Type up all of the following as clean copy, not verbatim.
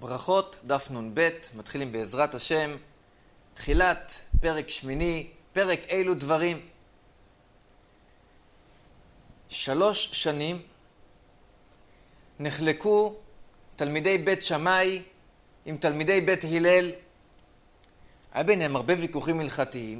ברכות, דף נ"ב, מתחילים בעזרת השם, תחילת פרק שמיני, פרק אילו דברים. 3 שנים נחלקו תלמידי בית שמאי עם תלמידי בית הלל. היה ביניהם הרבה ויכוחים הלכתיים,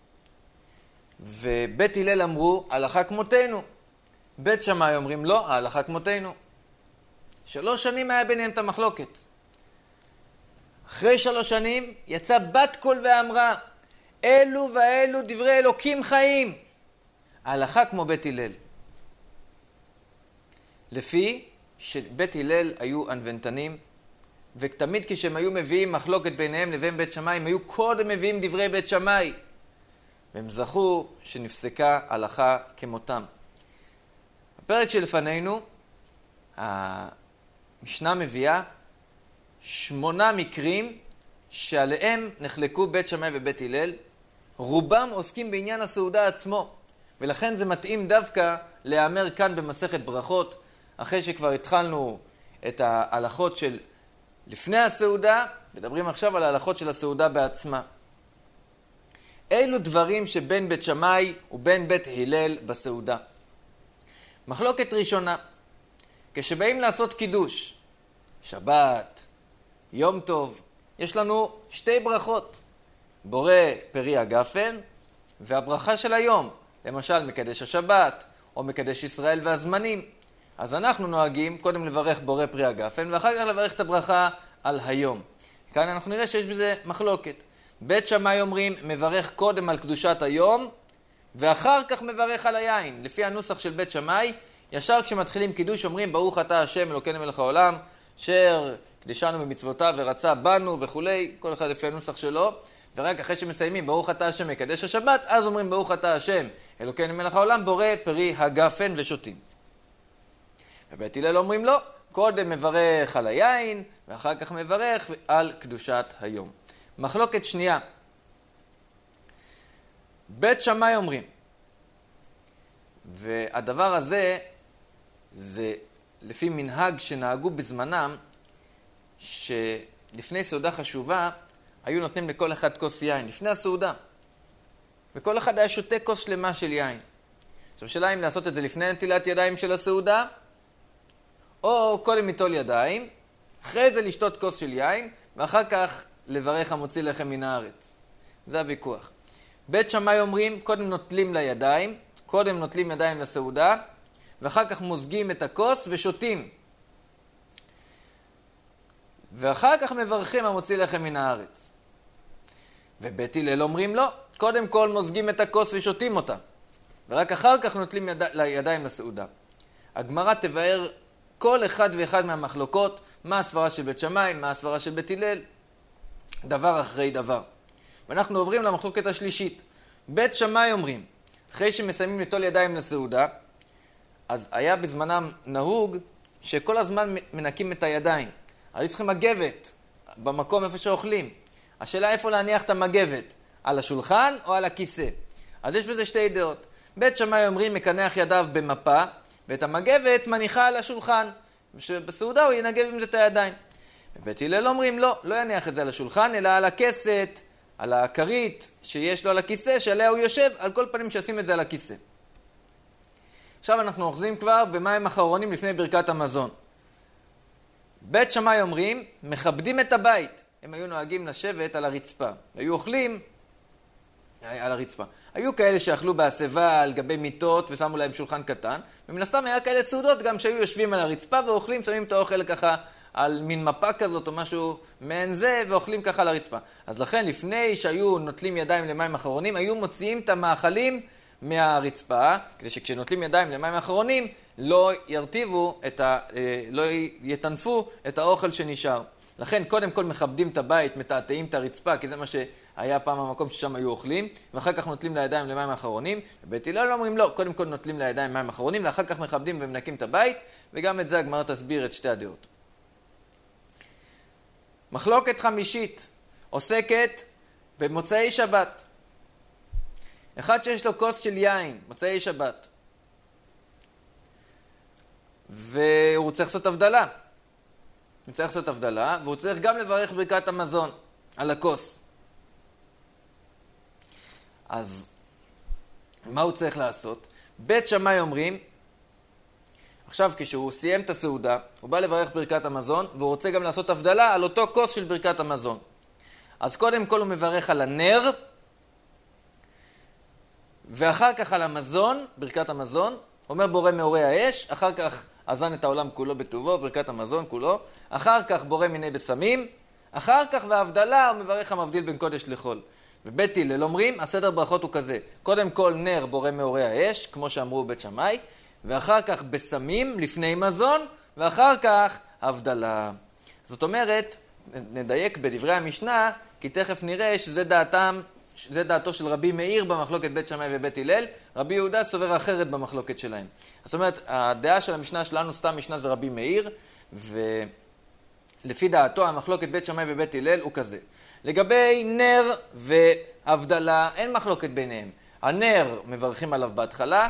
ובית הלל אמרו, הלכה כמותנו. בית שמאי אומרים, לא, ההלכה כמותנו. 3 שנים היה ביניהם את המחלוקת. אחרי 3 שנים יצא בת קול ואמרה, אלו ואלו דברי אלוקים חיים. ההלכה כמו בית הלל. לפי שבית הלל היו ענוונתנים, ותמיד כשהם היו מביאים מחלוקת ביניהם לבין בית שמאי, הם היו קודם מביאים דברי בית שמאי. והם זכו שנפסקה הלכה כמותם. בפרק שלפנינו, המשנה מביאה 8 מקרים שעליהם נחלקו בית שמאי ובית הלל. רובם עוסקים בעניין הסעודה עצמו, ולכן זה מתאים דווקא להיאמר כאן במסכת ברכות, אחרי שכבר התחלנו את ההלכות של לפני הסעודה, מדברים עכשיו על ההלכות של הסעודה בעצמה. אילו דברים שבין בית שמאי ובין בית הלל בסעודה. מחלוקת ראשונה, כשבאים לעשות קידוש, שבת, יום טוב, יש לנו 2 ברכות, בורא פרי הגפן והברכה של היום, למשל מקדש השבת או מקדש ישראל והזמנים. אז אנחנו נוהגים קודם לברך בורא פרי הגפן ואחר כך לברך את הברכה על היום. כאן אנחנו נראה שיש בזה מחלוקת. בית שמאי אומרים מברך קודם על קדושת היום ואחר כך מברך על היין. לפי הנוסח של בית שמאי, ישר כשמתחילים קידוש אומרים ברוך אתה השם אלוקינו מלך העולם אשר קדישנו במצוותיו ורצה בנו וכולי, כל אחד לפי הנוסח שלו. ורק אחרי שמסיימים ברוך אתה השם מקדש השבת, אז אומרים ברוך אתה השם אלוקינו מלך העולם בורא פרי הגפן ושותים. ובית הלל אומרים לא, קודם מברך על היין ואחר כך מברך על קדושת היום. מחלוקת שנייה, בית שמאי אומרים, והדבר הזה זה לפי מנהג שנהגו בזמנם, שלפני סעודה חשובה היו נותנים לכל אחד כוס יין לפני הסעודה, וכל אחד היה שותה כוס שלמה של יין. עכשיו שאלה אם לעשות את זה לפני נטילת ידיים של הסעודה, או קודם ליטול ידיים, אחרי זה לשתות כוס של יין, ואחר כך לברך המוציא לחם מן הארץ. זה הוויכוח. בית שמאי אומרים, קודם נוטלים לידיים, קודם נוטלים ידיים לסעודה, ואחר כך מוזגים את הכוס ושותים. ואחר כך מברכים המוציא לחם מן הארץ. ובית הלל אומרים לא, קודם כל מוזגים את הכוס ושותים אותה, ורק אחר כך נוטלים לידיים לסעודה. הגמרא תבאר כל אחד ואחד מהמחלוקות, מה הסברה של בית שמאי, מה הסברה של בית הלל, דבר אחרי דבר. ואנחנו עוברים למחלוקת השלישית. בית שמאי אומרים, אחרי שמסיימים ליטול ידיים לסעודה, אז היה בזמנם נהוג שכל הזמן מנקים את הידיים. היו צריכים מגבת במקום איפה שאוכלים. השאלה איפה להניח את המגבת, על השולחן או על הכיסא. אז יש בזה 2 דעות. בית שמאי אומרים מקנח ידיו במפה, ואת המגבת מניחה על השולחן, ובסעודה הוא ינגב עם זה את הידיים. ובית הלל אומרים לא, לא יניח את זה על השולחן, אלא על הכסת, על הכרית שיש לו על הכיסא, שעליה הוא יושב, על כל פנים שישים את זה על הכיסא. עכשיו אנחנו אוחזים כבר במים אחרונים לפני ברכת המזון. בית שמאי אומרים, מכבדים את הבית. הם היו נוהגים לשבת על הרצפה, היו אוכלים על הרצפה. היו כאלה שאכלו בהסבה על גבי מיטות ושמו להם שולחן קטן, ומן הסתם היה כאלה סעודות גם שהיו יושבים על הרצפה ואוכלים, שמים את האוכל ככה על מין מפה כזאת או משהו מעין זה, ואוכלים ככה על הרצפה. אז לכן לפני שהיו נוטלים ידיים למים אחרונים, היו מוציאים את המאכלים מהרצפה, כדי שכשנוטלים ידיים למים אחרונים לא ירטיבו, לא יטנפו את האוכל שנשאר. לכן קודם כל מכבדים את הבית, מתעתעים את הרצפה, כי זה מה שהיה פעם המקום ששם היו אוכלים, ואחר כך נוטלים לידיים למים אחרונים. ובית הלל אומרים לא, קודם כל נוטלים לידיים מים אחרונים, ואחר כך מכבדים ומנקים את הבית, וגם את זה הגמרא תסביר את 2 הדעות. מחלוקת חמישית עוסקת במוצאי שבת. אחד שיש לו כוס של יין, מוצאי שבת, והוא צריך לעשות הבדלה. הוא צריך לעשות הבדלה, והוא צריך גם לברך ברכת המזון על הכוס. אז מה הוא צריך לעשות? בית שמאי אומרים, עכשיו כשהוא סיים את הסעודה, הוא בא לברך ברכת המזון, והוא רוצה גם לעשות הבדלה על אותו כוס של ברכת המזון. אז קודם כל הוא מברך על הנר, ואחר כך על המזון, ברכת המזון, אומר בורא מאורי האש, אחר כך אזן את העולם כולו בטובו, ברכת המזון כולו, אחר כך בורא מיני בשמים, אחר כך בהבדלה הוא מברך המבדיל בין קודש לחול. ובית הלל אומרים, הסדר ברכות הוא כזה, קודם כל נר בורא מאורי האש, כמו שאמרו בית שמאי, ואחר כך בשמים לפני מזון, ואחר כך הבדלה. זאת אומרת, נדייק בדברי המשנה, כי תכף נראה שזה דעתו של רבי מאיר במחלוקת בית שמאי ובית הלל, רבי יהודה סובר אחרת במחלוקת שלהם. זאת אומרת, הדעה של המשנה שלנו, סתם משנה זה רבי מאיר, ולפי דעתו המחלוקת בית שמאי ובית הלל הוא כזה. לגבי נר והבדלה, אין מחלוקת ביניהם. הנר מברכים עליו בהתחלה,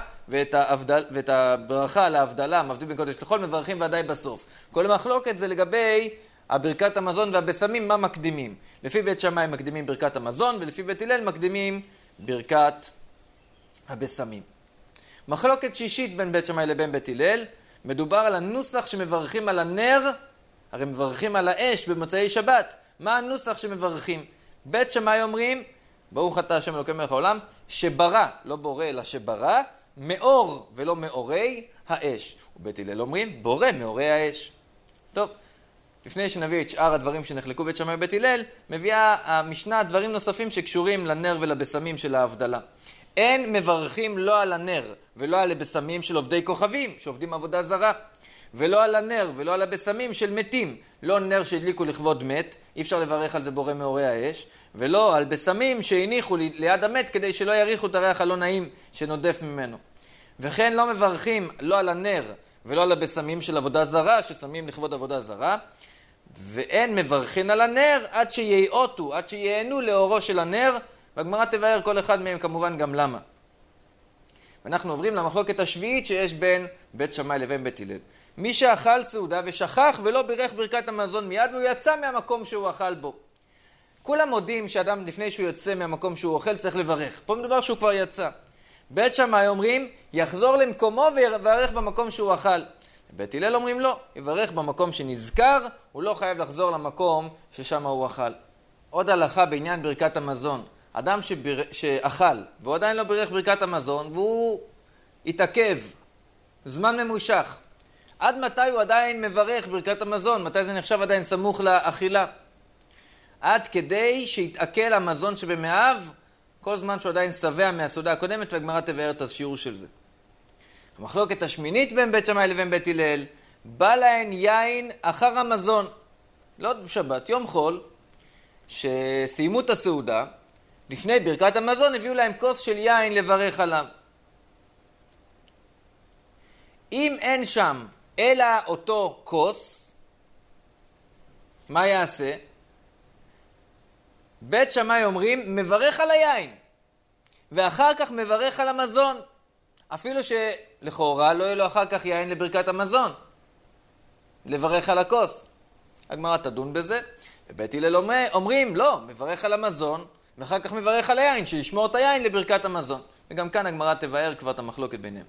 ואת הברכה על ההבדלה, מבדיל בין קודש לחול, מברכים ודאי בסוף. כל המחלוקת זה לגבי הברכת המזון והבשמים, מה מקדימים. לפי בית שמאי מקדימים ברכת המזון, ולפי בית הלל מקדימים ברכת הבשמים. מחלוקת שישית בין בית שמאי לבין בית הלל, מדובר על הנוסח שמברכים על הנר, הרי מברכים על האש במוצאי שבת. מה הנוסח שמברכים? בית שמאי אומרים, ברוך אתה השם אלוקי מלך העולם, שברא, לא בורא אלא שברא, מאור ולא מאורי האש. ובית הלל אומרים, בורא מאורי האש. טוב, לפני שנביא את שאר הדברים שנחלקו בית שמאי ובית הלל, מביאה המשנה דברים נוספים שקשורים לנר ולבשמים של ההבדלה. אין מברכים לא על הנר ולא על הבשמים של עובדי כוכבים, שעובדים עבודה זרה, ולא על הנר ולא על הבשמים של מתים. לא נר שהדליקו לכבוד מת, אי אפשר לברך על זה בורא מאורי האש, ולא על בשמים שהניחו ליד המת כדי שלא יריחו את הריח הלא נעים שנודף ממנו. וכן לא מברכים לא על הנר ולא על הבשמים של עבודה זרה, ששמים לכבוד עבודה זרה, ואין מברכים על הנר עד שיעוטו, עד שיענו לאורו של הנר, והגמרא תבאר כל אחד מהם כמובן גם למה. ואנחנו עוברים למחלוקת השביעית שיש בין בית שמאי לבין בית הלל. מי שאכל סעודה ושכח ולא בירך ברכת המזון מיד, והוא יצא מהמקום שהוא אכל בו. כולם מודים שאדם לפני שהוא יוצא מהמקום שהוא אוכל צריך לברך. פה מדובר שהוא כבר יצא. בית שמאי אומרים, יחזור למקומו ויברך במקום שהוא אכל. בית הלל אומרים לא, יברך במקום שנזכר, הוא לא חייב לחזור למקום ששם הוא אכל. עוד הלכה בעניין ברכת המזון. אדם שאכל והוא עדיין לא בירך ברכת המזון והוא התעכב זמן ממושך. עד מתי הוא עדיין מברך ברכת המזון? מתי זה נחשב עדיין סמוך לאכילה? עד כדי שיתעכל המזון שבמאיו כל זמן שהוא עדיין שבע מהסעודה הקודמת, והגמרא תבאר את השיעור של זה. המחלוקת השמינית בין בית שמאי לבין בית הלל, בא להן יין אחר המזון. לא שבת, יום חול, שסיימו את הסעודה, לפני ברכת המזון הביאו להם כוס של יין לברך עליו. אם אין שם אלא אותו כוס, מה יעשה? בית שמאי אומרים, מברך על היין, ואחר כך מברך על המזון, אפילו שלכאורה לא יהיה לו אחר כך יין לברכת המזון, לברך על הכוס. הגמרא תדון בזה, ובית הלל אומרים, לא, מברך על המזון, ואחר כך מברך על היין, שישמור את היין לברכת המזון. וגם כאן הגמרא תבאר כבר את המחלוקת ביניהם.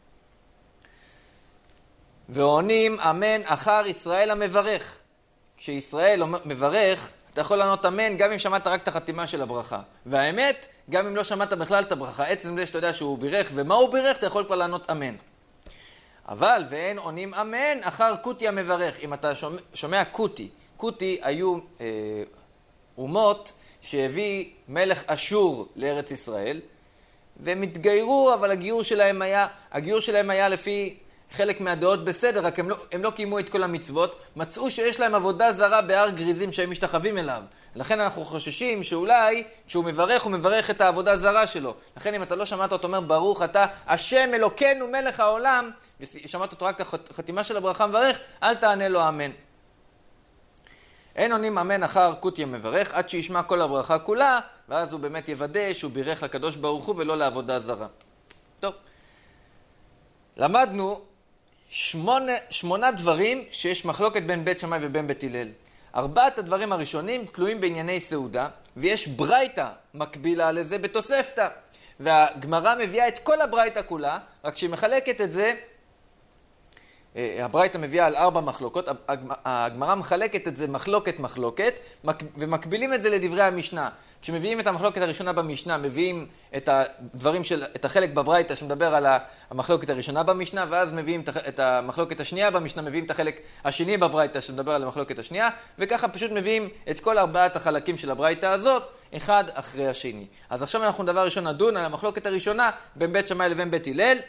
ועונים אמן אחר ישראל המברך. כשישראל מברך, אתה יכול לענות אמן גם אם שמעת רק את החתימה של הברכה. והאמת, גם אם לא שמעת בכלל את הברכה, עצם זה שאתה יודע שהוא בירך ומה הוא בירך, אתה יכול כבר לענות אמן. אבל ואין עונים אמן אחר קוטי המברך. אם אתה שומע קוטי, קוטי היו אומות שהביא מלך אשור לארץ ישראל, והם התגיירו, אבל הגיור שלהם היה לפי חלק מהדעות בסדר, רק הם לא קיימו את כל המצוות, מצאו שיש להם עבודה זרה בהר גריזים שהם משתחווים אליו. לכן אנחנו חוששים שאולי כשהוא מברך, הוא מברך את העבודה זרה שלו. לכן אם אתה לא שמעת אותו אומר, ברוך אתה השם אלוקינו מלך העולם, ושמעת אותו רק את החתימה של הברכה מברך, אל תענה לו אמן. אין עונים אמן אחר קוטי המברך, עד שישמע כל הברכה כולה, ואז הוא באמת יוודא שהוא בירך לקדוש ברוך הוא ולא לעבודה זרה. טוב, למדנו שמונה דברים שיש מחלוקת בין בית שמאי ובין בית הלל. 4 הדברים הראשונים תלויים בענייני סעודה, ויש ברייתא מקבילה לזה בתוספתא. והגמרא מביאה את כל הברייתא כולה, רק שהיא מחלקת את זה, הברייתא מביאה על 4 מחלוקות, הגמרא מחלקת את זה מחלוקת, ומקבילים את זה לדברי המשנה. כשמביאים את המחלוקת הראשונה במשנה, מביאים את החלק בברייתא שמדבר על המחלוקת הראשונה במשנה, ואז מביאים את המחלוקת השנייה במשנה, מביאים את החלק השני בברייתא שמדבר על המחלוקת השנייה, וככה פשוט מביאים את כל 4 החלקים של הברייתא הזאת, אחד אחרי השני. אז עכשיו אנחנו דבר ראשון נדון על המחלוקת הראשונה בין בית שמאי לבין בית הלל.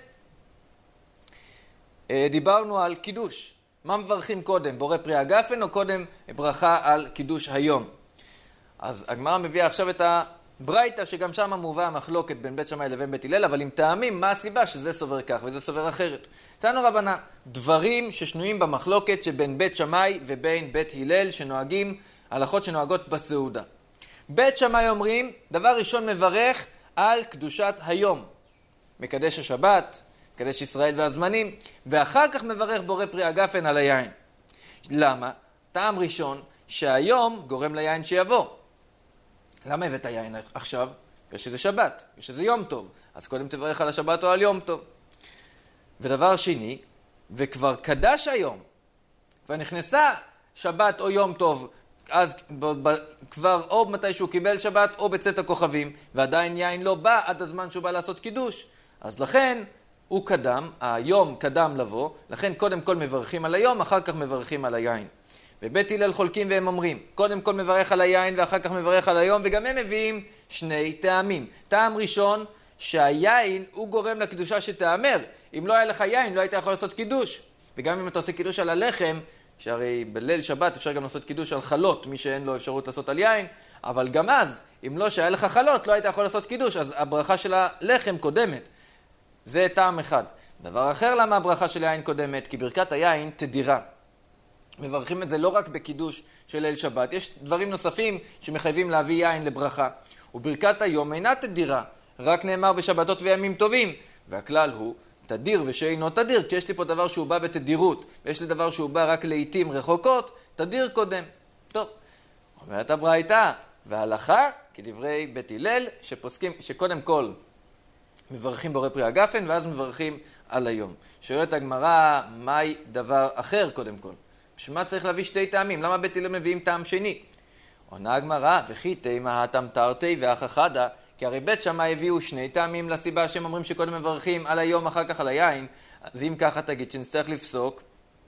דיברנו על קידוש. מה מברכים קודם? בורא פרי הגפן או קודם ברכה על קידוש היום? אז הגמרא מביאה עכשיו את הברייתא שגם שם מובא המחלוקת בין בית שמאי לבין בית הלל, אבל עם טעמים מה הסיבה שזה סובר כך וזה סובר אחרת. תנו רבנן, דברים ששנויים במחלוקת שבין בית שמאי ובין בית הלל שנוהגים, הלכות שנוהגות בסעודה. בית שמאי אומרים, דבר ראשון מברך על קדושת היום. מקדש השבת, מקדש ישראל והזמנים, ואחר כך מברך בורא פרי הגפן על היין. למה? טעם ראשון, שהיום גורם ליין שיבוא. למה הבאת היין עכשיו? כשזה שבת, כשזה יום טוב. אז קודם תברך על השבת או על יום טוב. ודבר שני, וכבר קדש היום, כבר נכנסה שבת או יום טוב, אז כבר או מתי שהוא קיבל שבת או בצאת הכוכבים, ועדיין יין לא בא עד הזמן שהוא בא לעשות קידוש. אז לכן הוא קדם, היום קדם לבוא, לכן קודם כל מברכים על היום, אחר כך מברכים על היין. ובית הלל חולקים והם אומרים, קודם כל מברך על היין ואחר כך מברך על היום, וגם הם מביאים 2 טעמים. טעם ראשון, שהיין הוא גורם לקדושה שתאמר. אם לא היה לך יין, לא היית יכול לעשות קידוש. וגם אם אתה עושה קידוש על הלחם, שהרי בליל שבת אפשר גם לעשות קידוש על חלות, מי שאין לו אפשרות לעשות על יין, אבל גם אז, אם לא שהיה לך חלות, לא היית יכול לעשות קידוש, אז הברכה של הלחם קודמת. זה טעם אחד. דבר אחר למה הברכה של היין קודמת, כי ברכת היין תדירה. מברכים את זה לא רק בקידוש של ליל שבת, יש דברים נוספים שמחייבים להביא יין לברכה. וברכת היום אינה תדירה, רק נאמר בשבתות וימים טובים. והכלל הוא תדיר ושאינו תדיר, כי יש לי פה דבר שהוא בא בתדירות, ויש לי דבר שהוא בא רק לעתים רחוקות, תדיר קודם. טוב, אומרת הברייתא, וההלכה, כדברי בית הלל, שקודם כל מברכים בורא פרי הגפן, ואז מברכים על היום. שואלת הגמרא, מהי דבר אחר קודם כל? בשביל מה צריך להביא 2 טעמים? למה בית הלל מביאים טעם שני? עונה הגמרא, וכי תימא הטם תרתי ואח אחדה, כי הרי בית שמאי הביאו 2 טעמים לסיבה שהם אומרים שקודם מברכים על היום, אחר כך על היין. אז אם ככה תגיד שנצטרך לפסוק,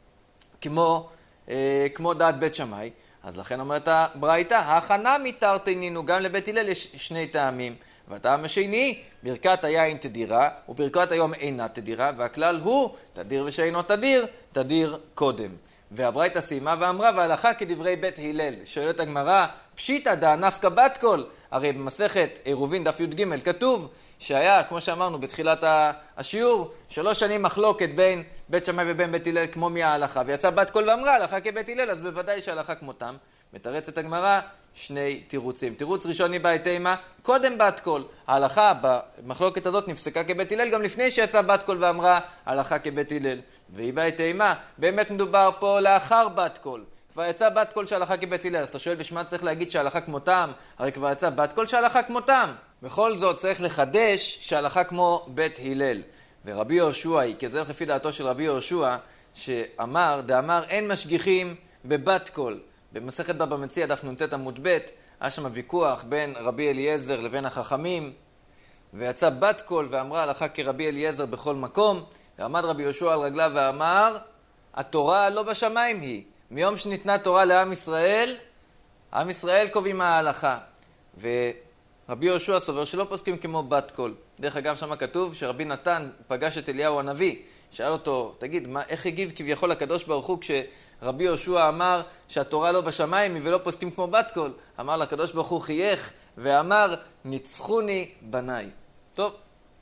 כמו דעת בית שמאי, אז לכן אומרת הברייתא, הכנה מתרתי נינו, גם לבית הלל יש 2 טעמים. והטעם השני, ברכת היין תדירה, וברכת היום אינה תדירה, והכלל הוא, תדיר ושאינו תדיר, תדיר קודם. והברייתא סיימה ואמרה, והלכה כדברי בית הלל. שואלת הגמרא, פשיטא דא נפקא בת קול. הרי במסכת עירובין דף י"ג כתוב שהיה, כמו שאמרנו בתחילת השיעור, 3 שנים מחלוקת בין בית שמאי ובין בית הלל כמו מההלכה, ויצא בת קול ואמרה, הלכה כבית הלל, אז בוודאי שההלכה כמותם. מתרצת הגמרא 2 תירוצים. תירוץ ראשון היא בית תימא, קודם בת קול. ההלכה במחלוקת הזאת נפסקה כבית הלל גם לפני שיצא בת קול ואמרה הלכה כבית הלל. והיא בית תימא, באמת מדובר פה לאחר בת קול. כבר יצא בת קול שההלכה כבית הלל. אז אתה שואל בשמה צריך להגיד שההלכה כמותם, הרי כבר יצא בת קול שההלכה כמותם. בכל זאת צריך לחדש שההלכה כמו בית הלל. ורבי יהושע היא, כי זה לפי דעתו של רבי יהושע, דאמר אין משגיחים בבת קול. במסכת בבא מציעא דף נ"ט עמוד ב' היה שם ויכוח בין רבי אליעזר לבין החכמים, ויצא בת קול ואמרה הלכה כרבי אליעזר בכל מקום, ועמד רבי יהושע על רגליו ואמר, התורה לא בשמיים היא. מיום שניתנה תורה לעם ישראל, עם ישראל קובעים ההלכה. ורבי יהושע סובר שלא פוסקים כמו בת קול. דרך אגב שם כתוב שרבי נתן פגש את אליהו הנביא, שאל אותו, תגיד, איך הגיב כביכול הקדוש ברוך הוא כשרבי יהושע אמר שהתורה לא בשמיים ולא פוסקים כמו בת קול? אמר לקדוש ברוך הוא חייך ואמר, ניצחוני בניי. טוב.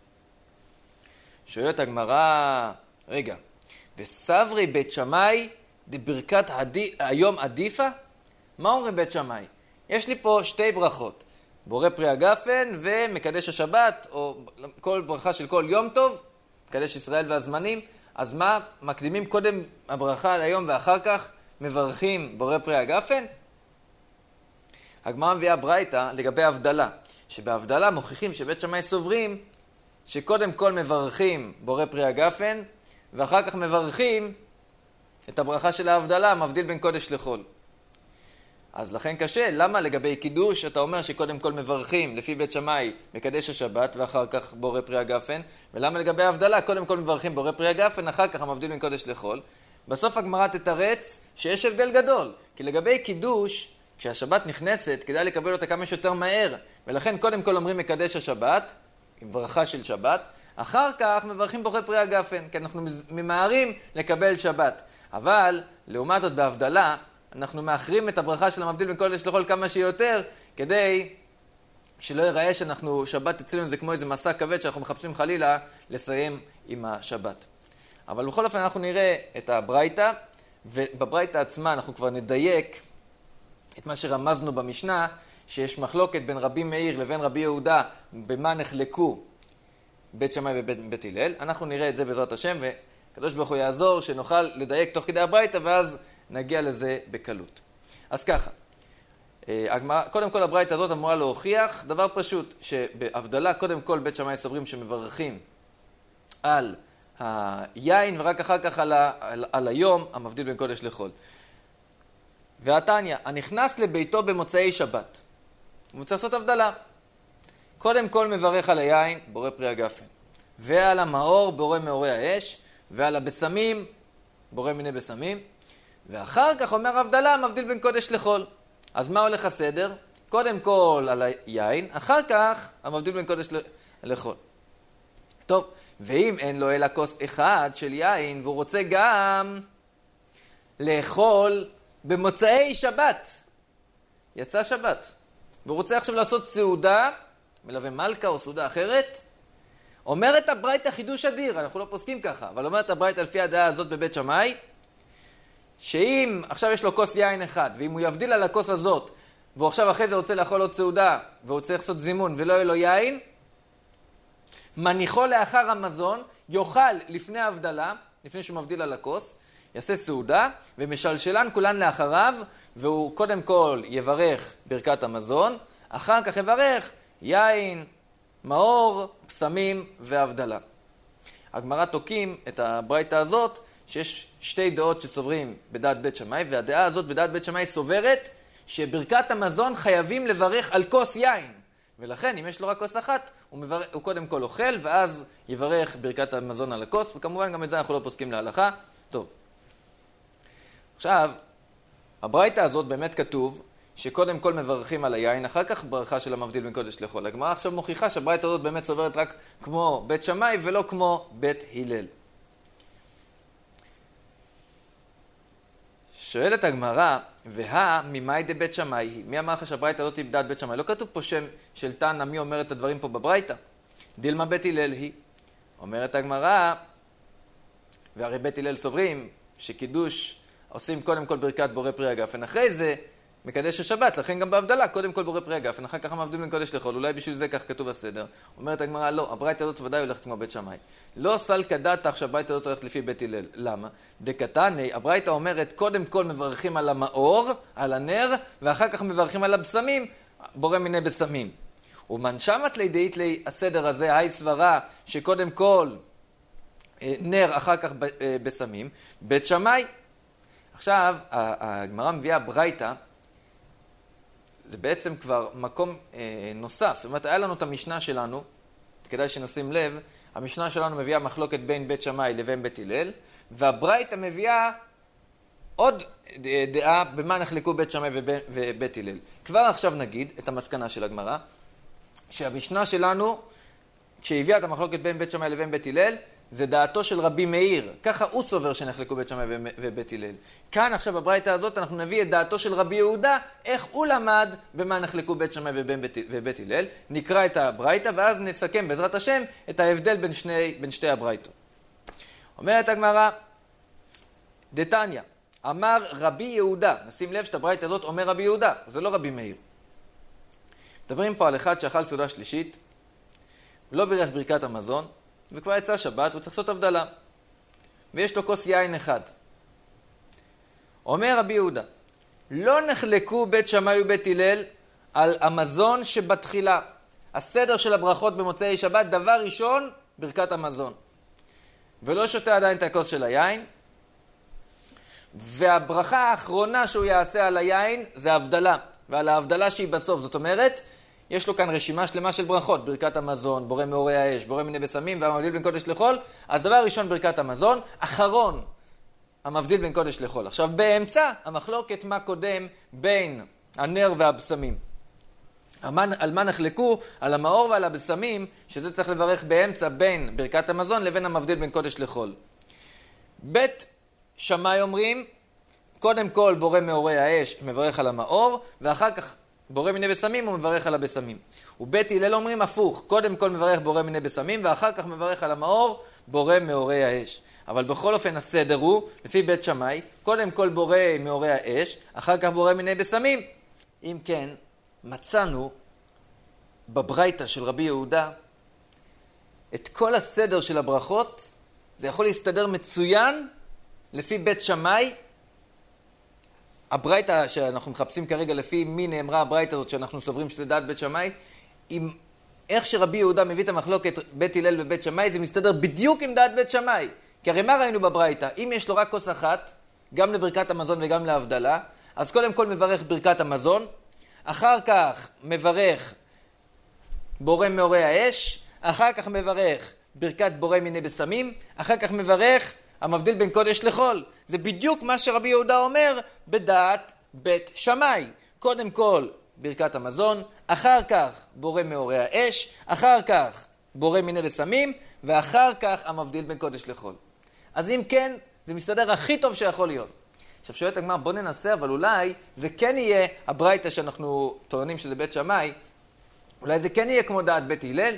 שואלת הגמרא, רגע, וסברי בית שמאי דברכת היום עדיפה? מה אומרים בית שמאי? יש לי פה 2 ברכות. בורא פרי הגפן ומקדש השבת, או כל ברכה של כל יום טוב, מקדש ישראל והזמנים. אז מה, מקדימים קודם הברכה על היום ואחר כך מברכים בורא פרי הגפן? הגמרא מביאה ברייתא לגבי הבדלה, שבהבדלה מוכיחים שבית שמאי סוברים שקודם כל מברכים בורא פרי הגפן, ואחר כך מברכים את הברכה של ההבדלה, מבדיל בין קודש לחול. אז לכן קשה, למה לגבי קידוש אתה אומר שקודם כל מברכים לפי בית שמאי מקדש השבת ואחר כך בורא פרי הגפן, ולמה לגבי ההבדלה קודם כל מברכים בורא פרי הגפן, אחר כך המבדיל בין קודש לחול? בסוף הגמרא תתרץ שיש הבדל גדול, כי לגבי קידוש, כשהשבת נכנסת כדאי לקבל אותה כמה שיותר מהר, ולכן קודם כל אומרים מקדש השבת, עם ברכה של שבת, אחר כך מברכים בורא פרי הגפן, כי אנחנו ממהרים לקבל שבת. אבל לעומת זאת בהבדלה, אנחנו מאחרים את הברכה של המבדיל בין קודש לחול כמה שיותר, כדי שלא ייראה שאנחנו, שבת אצלנו זה כמו איזה מסע כבד שאנחנו מחפשים חלילה לסיים עם השבת. אבל בכל אופן אנחנו נראה את הברייתא, ובברייתא עצמה אנחנו כבר נדייק את מה שרמזנו במשנה, שיש מחלוקת בין רבי מאיר לבין רבי יהודה במה נחלקו בית שמאי ובית הלל. אנחנו נראה את זה בעזרת השם, וקדוש ברוך הוא יעזור שנוכל לדייק תוך כדי הברייתא, ואז נגיע לזה בקלות. אז ככה, קודם כל הברייתא הזאת אמורה להוכיח דבר פשוט, שבהבדלה קודם כל בית שמאי סוברים שמברכים על היין, ורק אחר כך על היום המבדיל בין קודש לחול. והתניא, הנכנס לביתו במוצאי שבת, הוא צריך לעשות הבדלה. קודם כל מברך על היין, בורא פרי הגפן, ועל המאור, בורא מאורי האש, ועל הבשמים, בורא מיני בשמים, ואחר כך אומר הבדלה, מבדיל בין קודש לחול. אז מה הולך הסדר? קודם כל על היין, אחר כך המבדיל בין קודש לחול. טוב, ואם אין לו אלא כוס אחד של יין, והוא רוצה גם לאכול במוצאי שבת, יצא שבת, והוא רוצה עכשיו לעשות סעודה, מלווה מלכה או סעודה אחרת, אומרת הברייתא חידוש אדיר, אנחנו לא פוסקים ככה, אבל אומרת הברייתא לפי הדעה הזאת בבית שמאי, שאם עכשיו יש לו כוס יין אחד, ואם הוא יבדיל על הכוס הזאת, והוא עכשיו אחרי זה רוצה לאכול עוד סעודה, והוא צריך לעשות זימון ולא יהיה לו יין, מניחו לאחר המזון, יאכל לפני ההבדלה, לפני שהוא מבדיל על הכוס, יעשה סעודה, ומשלשלן כולן לאחריו, והוא קודם כל יברך ברכת המזון, אחר כך יברך יין, מאור, בשמים והבדלה. הגמרא תוקים את הברייתא הזאת, שיש שתי דעות שסוברים בדעת בית שמאי, והדעה הזאת בדעת בית שמאי סוברת שברכת המזון חייבים לברך על כוס יין. ולכן, אם יש לו רק כוס אחת, הוא קודם כל אוכל, ואז יברך ברכת המזון על הכוס, וכמובן גם את זה אנחנו לא פוסקים להלכה. טוב. עכשיו, הברייתא הזאת באמת כתוב שקודם כל מברכים על היין, אחר כך ברכה של המבדיל בין קודש לחול. הגמרא עכשיו מוכיחה שהברייתא הזאת באמת סוברת רק כמו בית שמאי ולא כמו בית הלל. שואלת הגמרא, ממאי דבית שמאי, מי אמר לך שהברייתא הזאת היא בדעת בית שמאי? לא כתוב פה שם של תנא, מי אומר את הדברים פה בברייתא? דילמה בית הלל היא. אומרת הגמרא, והרי בית הלל סוברים שקידוש עושים קודם כל ברכת בורא פרי הגפן, אחרי זה מקדש השבת, לכן גם בהבדלה, קודם כל בורא פרי הגפן, אחר כך המבדיל בין קודש לחול, אולי בשביל זה כך כתוב הסדר. אומרת הגמרא, לא, הברייתא הזאת ודאי הולכת כמו בית שמאי. לא סלקא דעתך שהברייתא הזאת הולכת לפי בית הלל. למה? דקתני, הברייתא אומרת, קודם כל מברכים על המאור, על הנר, ואחר כך מברכים על הבשמים, בורא מיני בשמים. ומנשמת לידאית לי הסדר הזה, היי סברה, שקודם כל נר, אחר כך בשמים, בית שמאי. עכשיו, הגמרא מביאה ברייתא, זה בעצם כבר מקום נוסף. זאת אומרת, היה לנו את המשנה שלנו, כדאי שנשים לב, המשנה שלנו מביאה מחלוקת בין בית שמאי לבין בית הלל, והברייתא מביאה עוד דעה במה נחלקו בית שמאי ובית הלל. כבר עכשיו נגיד את המסקנה של הגמרא, שהמשנה שלנו, כשהביאה את המחלוקת בין בית שמאי לבין בית הלל, זה דעתו של רבי מאיר, ככה הוא סובר שנחלקו בית שמאי ובית הלל. כאן עכשיו בברייתא הזאת אנחנו נביא את דעתו של רבי יהודה, איך הוא למד במה נחלקו בית שמאי ובית הלל. נקרא את הברייתא ואז נסכם בעזרת השם את ההבדל בין שתי הברייתות. אומרת הגמרא, דתניא, אמר רבי יהודה, נשים לב שאת הברייתא הזאת אומר רבי יהודה, זה לא רבי מאיר. מדברים פה על אחד שאכל סעודה שלישית, לא בירך ברכת המזון, וכבר יצא שבת, הוא צריך לעשות הבדלה. ויש לו כוס יין אחד. אומר רבי יהודה, לא נחלקו בית שמאי ובית הלל על המזון שבתחילה. הסדר של הברכות במוצאי שבת, דבר ראשון, ברכת המזון. ולא שותה עדיין את הכוס של היין. והברכה האחרונה שהוא יעשה על היין זה הבדלה, ועל ההבדלה שהיא בסוף. זאת אומרת, יש לו כאן רשימה שלמה של ברכות, ברכת המזון, בורא מאורי האש, בורא מיני בשמים והמבדיל בין קודש לחול. אז דבר ראשון ברכת המזון, אחרון המבדיל בין קודש לחול. עכשיו באמצע המחלוקת מה קודם בין הנר והבשמים. על מה נחלקו? על המאור ועל הבשמים, שזה צריך לברך באמצע בין ברכת המזון לבין המבדיל בין קודש לחול. בית שמאי אומרים, קודם כל בורא מאורי האש מברך על המאור, ואחר כך בורא מיני בשמים הוא מברך על הבשמים. ובית הלל אומרים הפוך, קודם כל מברך בורא מיני בשמים, ואחר כך מברך על המאור בורא מאורי האש. אבל בכל אופן הסדר הוא, לפי בית שמאי, קודם כל בורא מאורי האש, אחר כך בורא מיני בשמים. אם כן, מצאנו בברייתא של רבי יהודה את כל הסדר של הברכות, זה יכול להסתדר מצוין לפי בית שמאי. הברייתא שאנחנו מחפשים כרגע לפי מי נאמרה הברייתא הזאת שאנחנו סוברים שזה דעת בית שמאי, עם איך שרבי יהודה מביא את המחלוקת בית הלל ובית שמאי, זה מסתדר בדיוק עם דעת בית שמאי. כי הרי מה ראינו בברייתא? אם יש לו רק כוס אחת, גם לברכת המזון וגם להבדלה, אז קודם כל מברך ברכת המזון, אחר כך מברך בורא מאורי האש, אחר כך מברך ברכת בורא מיני בשמים, אחר כך מברך המבדיל בין קודש לחול. זה בדיוק מה שרבי יהודה אומר בדעת בית שמאי. קודם כל ברכת המזון, אחר כך בורא מאורי האש, אחר כך בורא מיני בשמים, ואחר כך המבדיל בין קודש לחול. אז אם כן, זה מסתדר הכי טוב שיכול להיות. עכשיו שואלת הגמרא, בוא ננסה, אבל אולי זה כן יהיה הברייתא שאנחנו טוענים שזה בית שמאי, אולי זה כן יהיה כמו דעת בית הלל.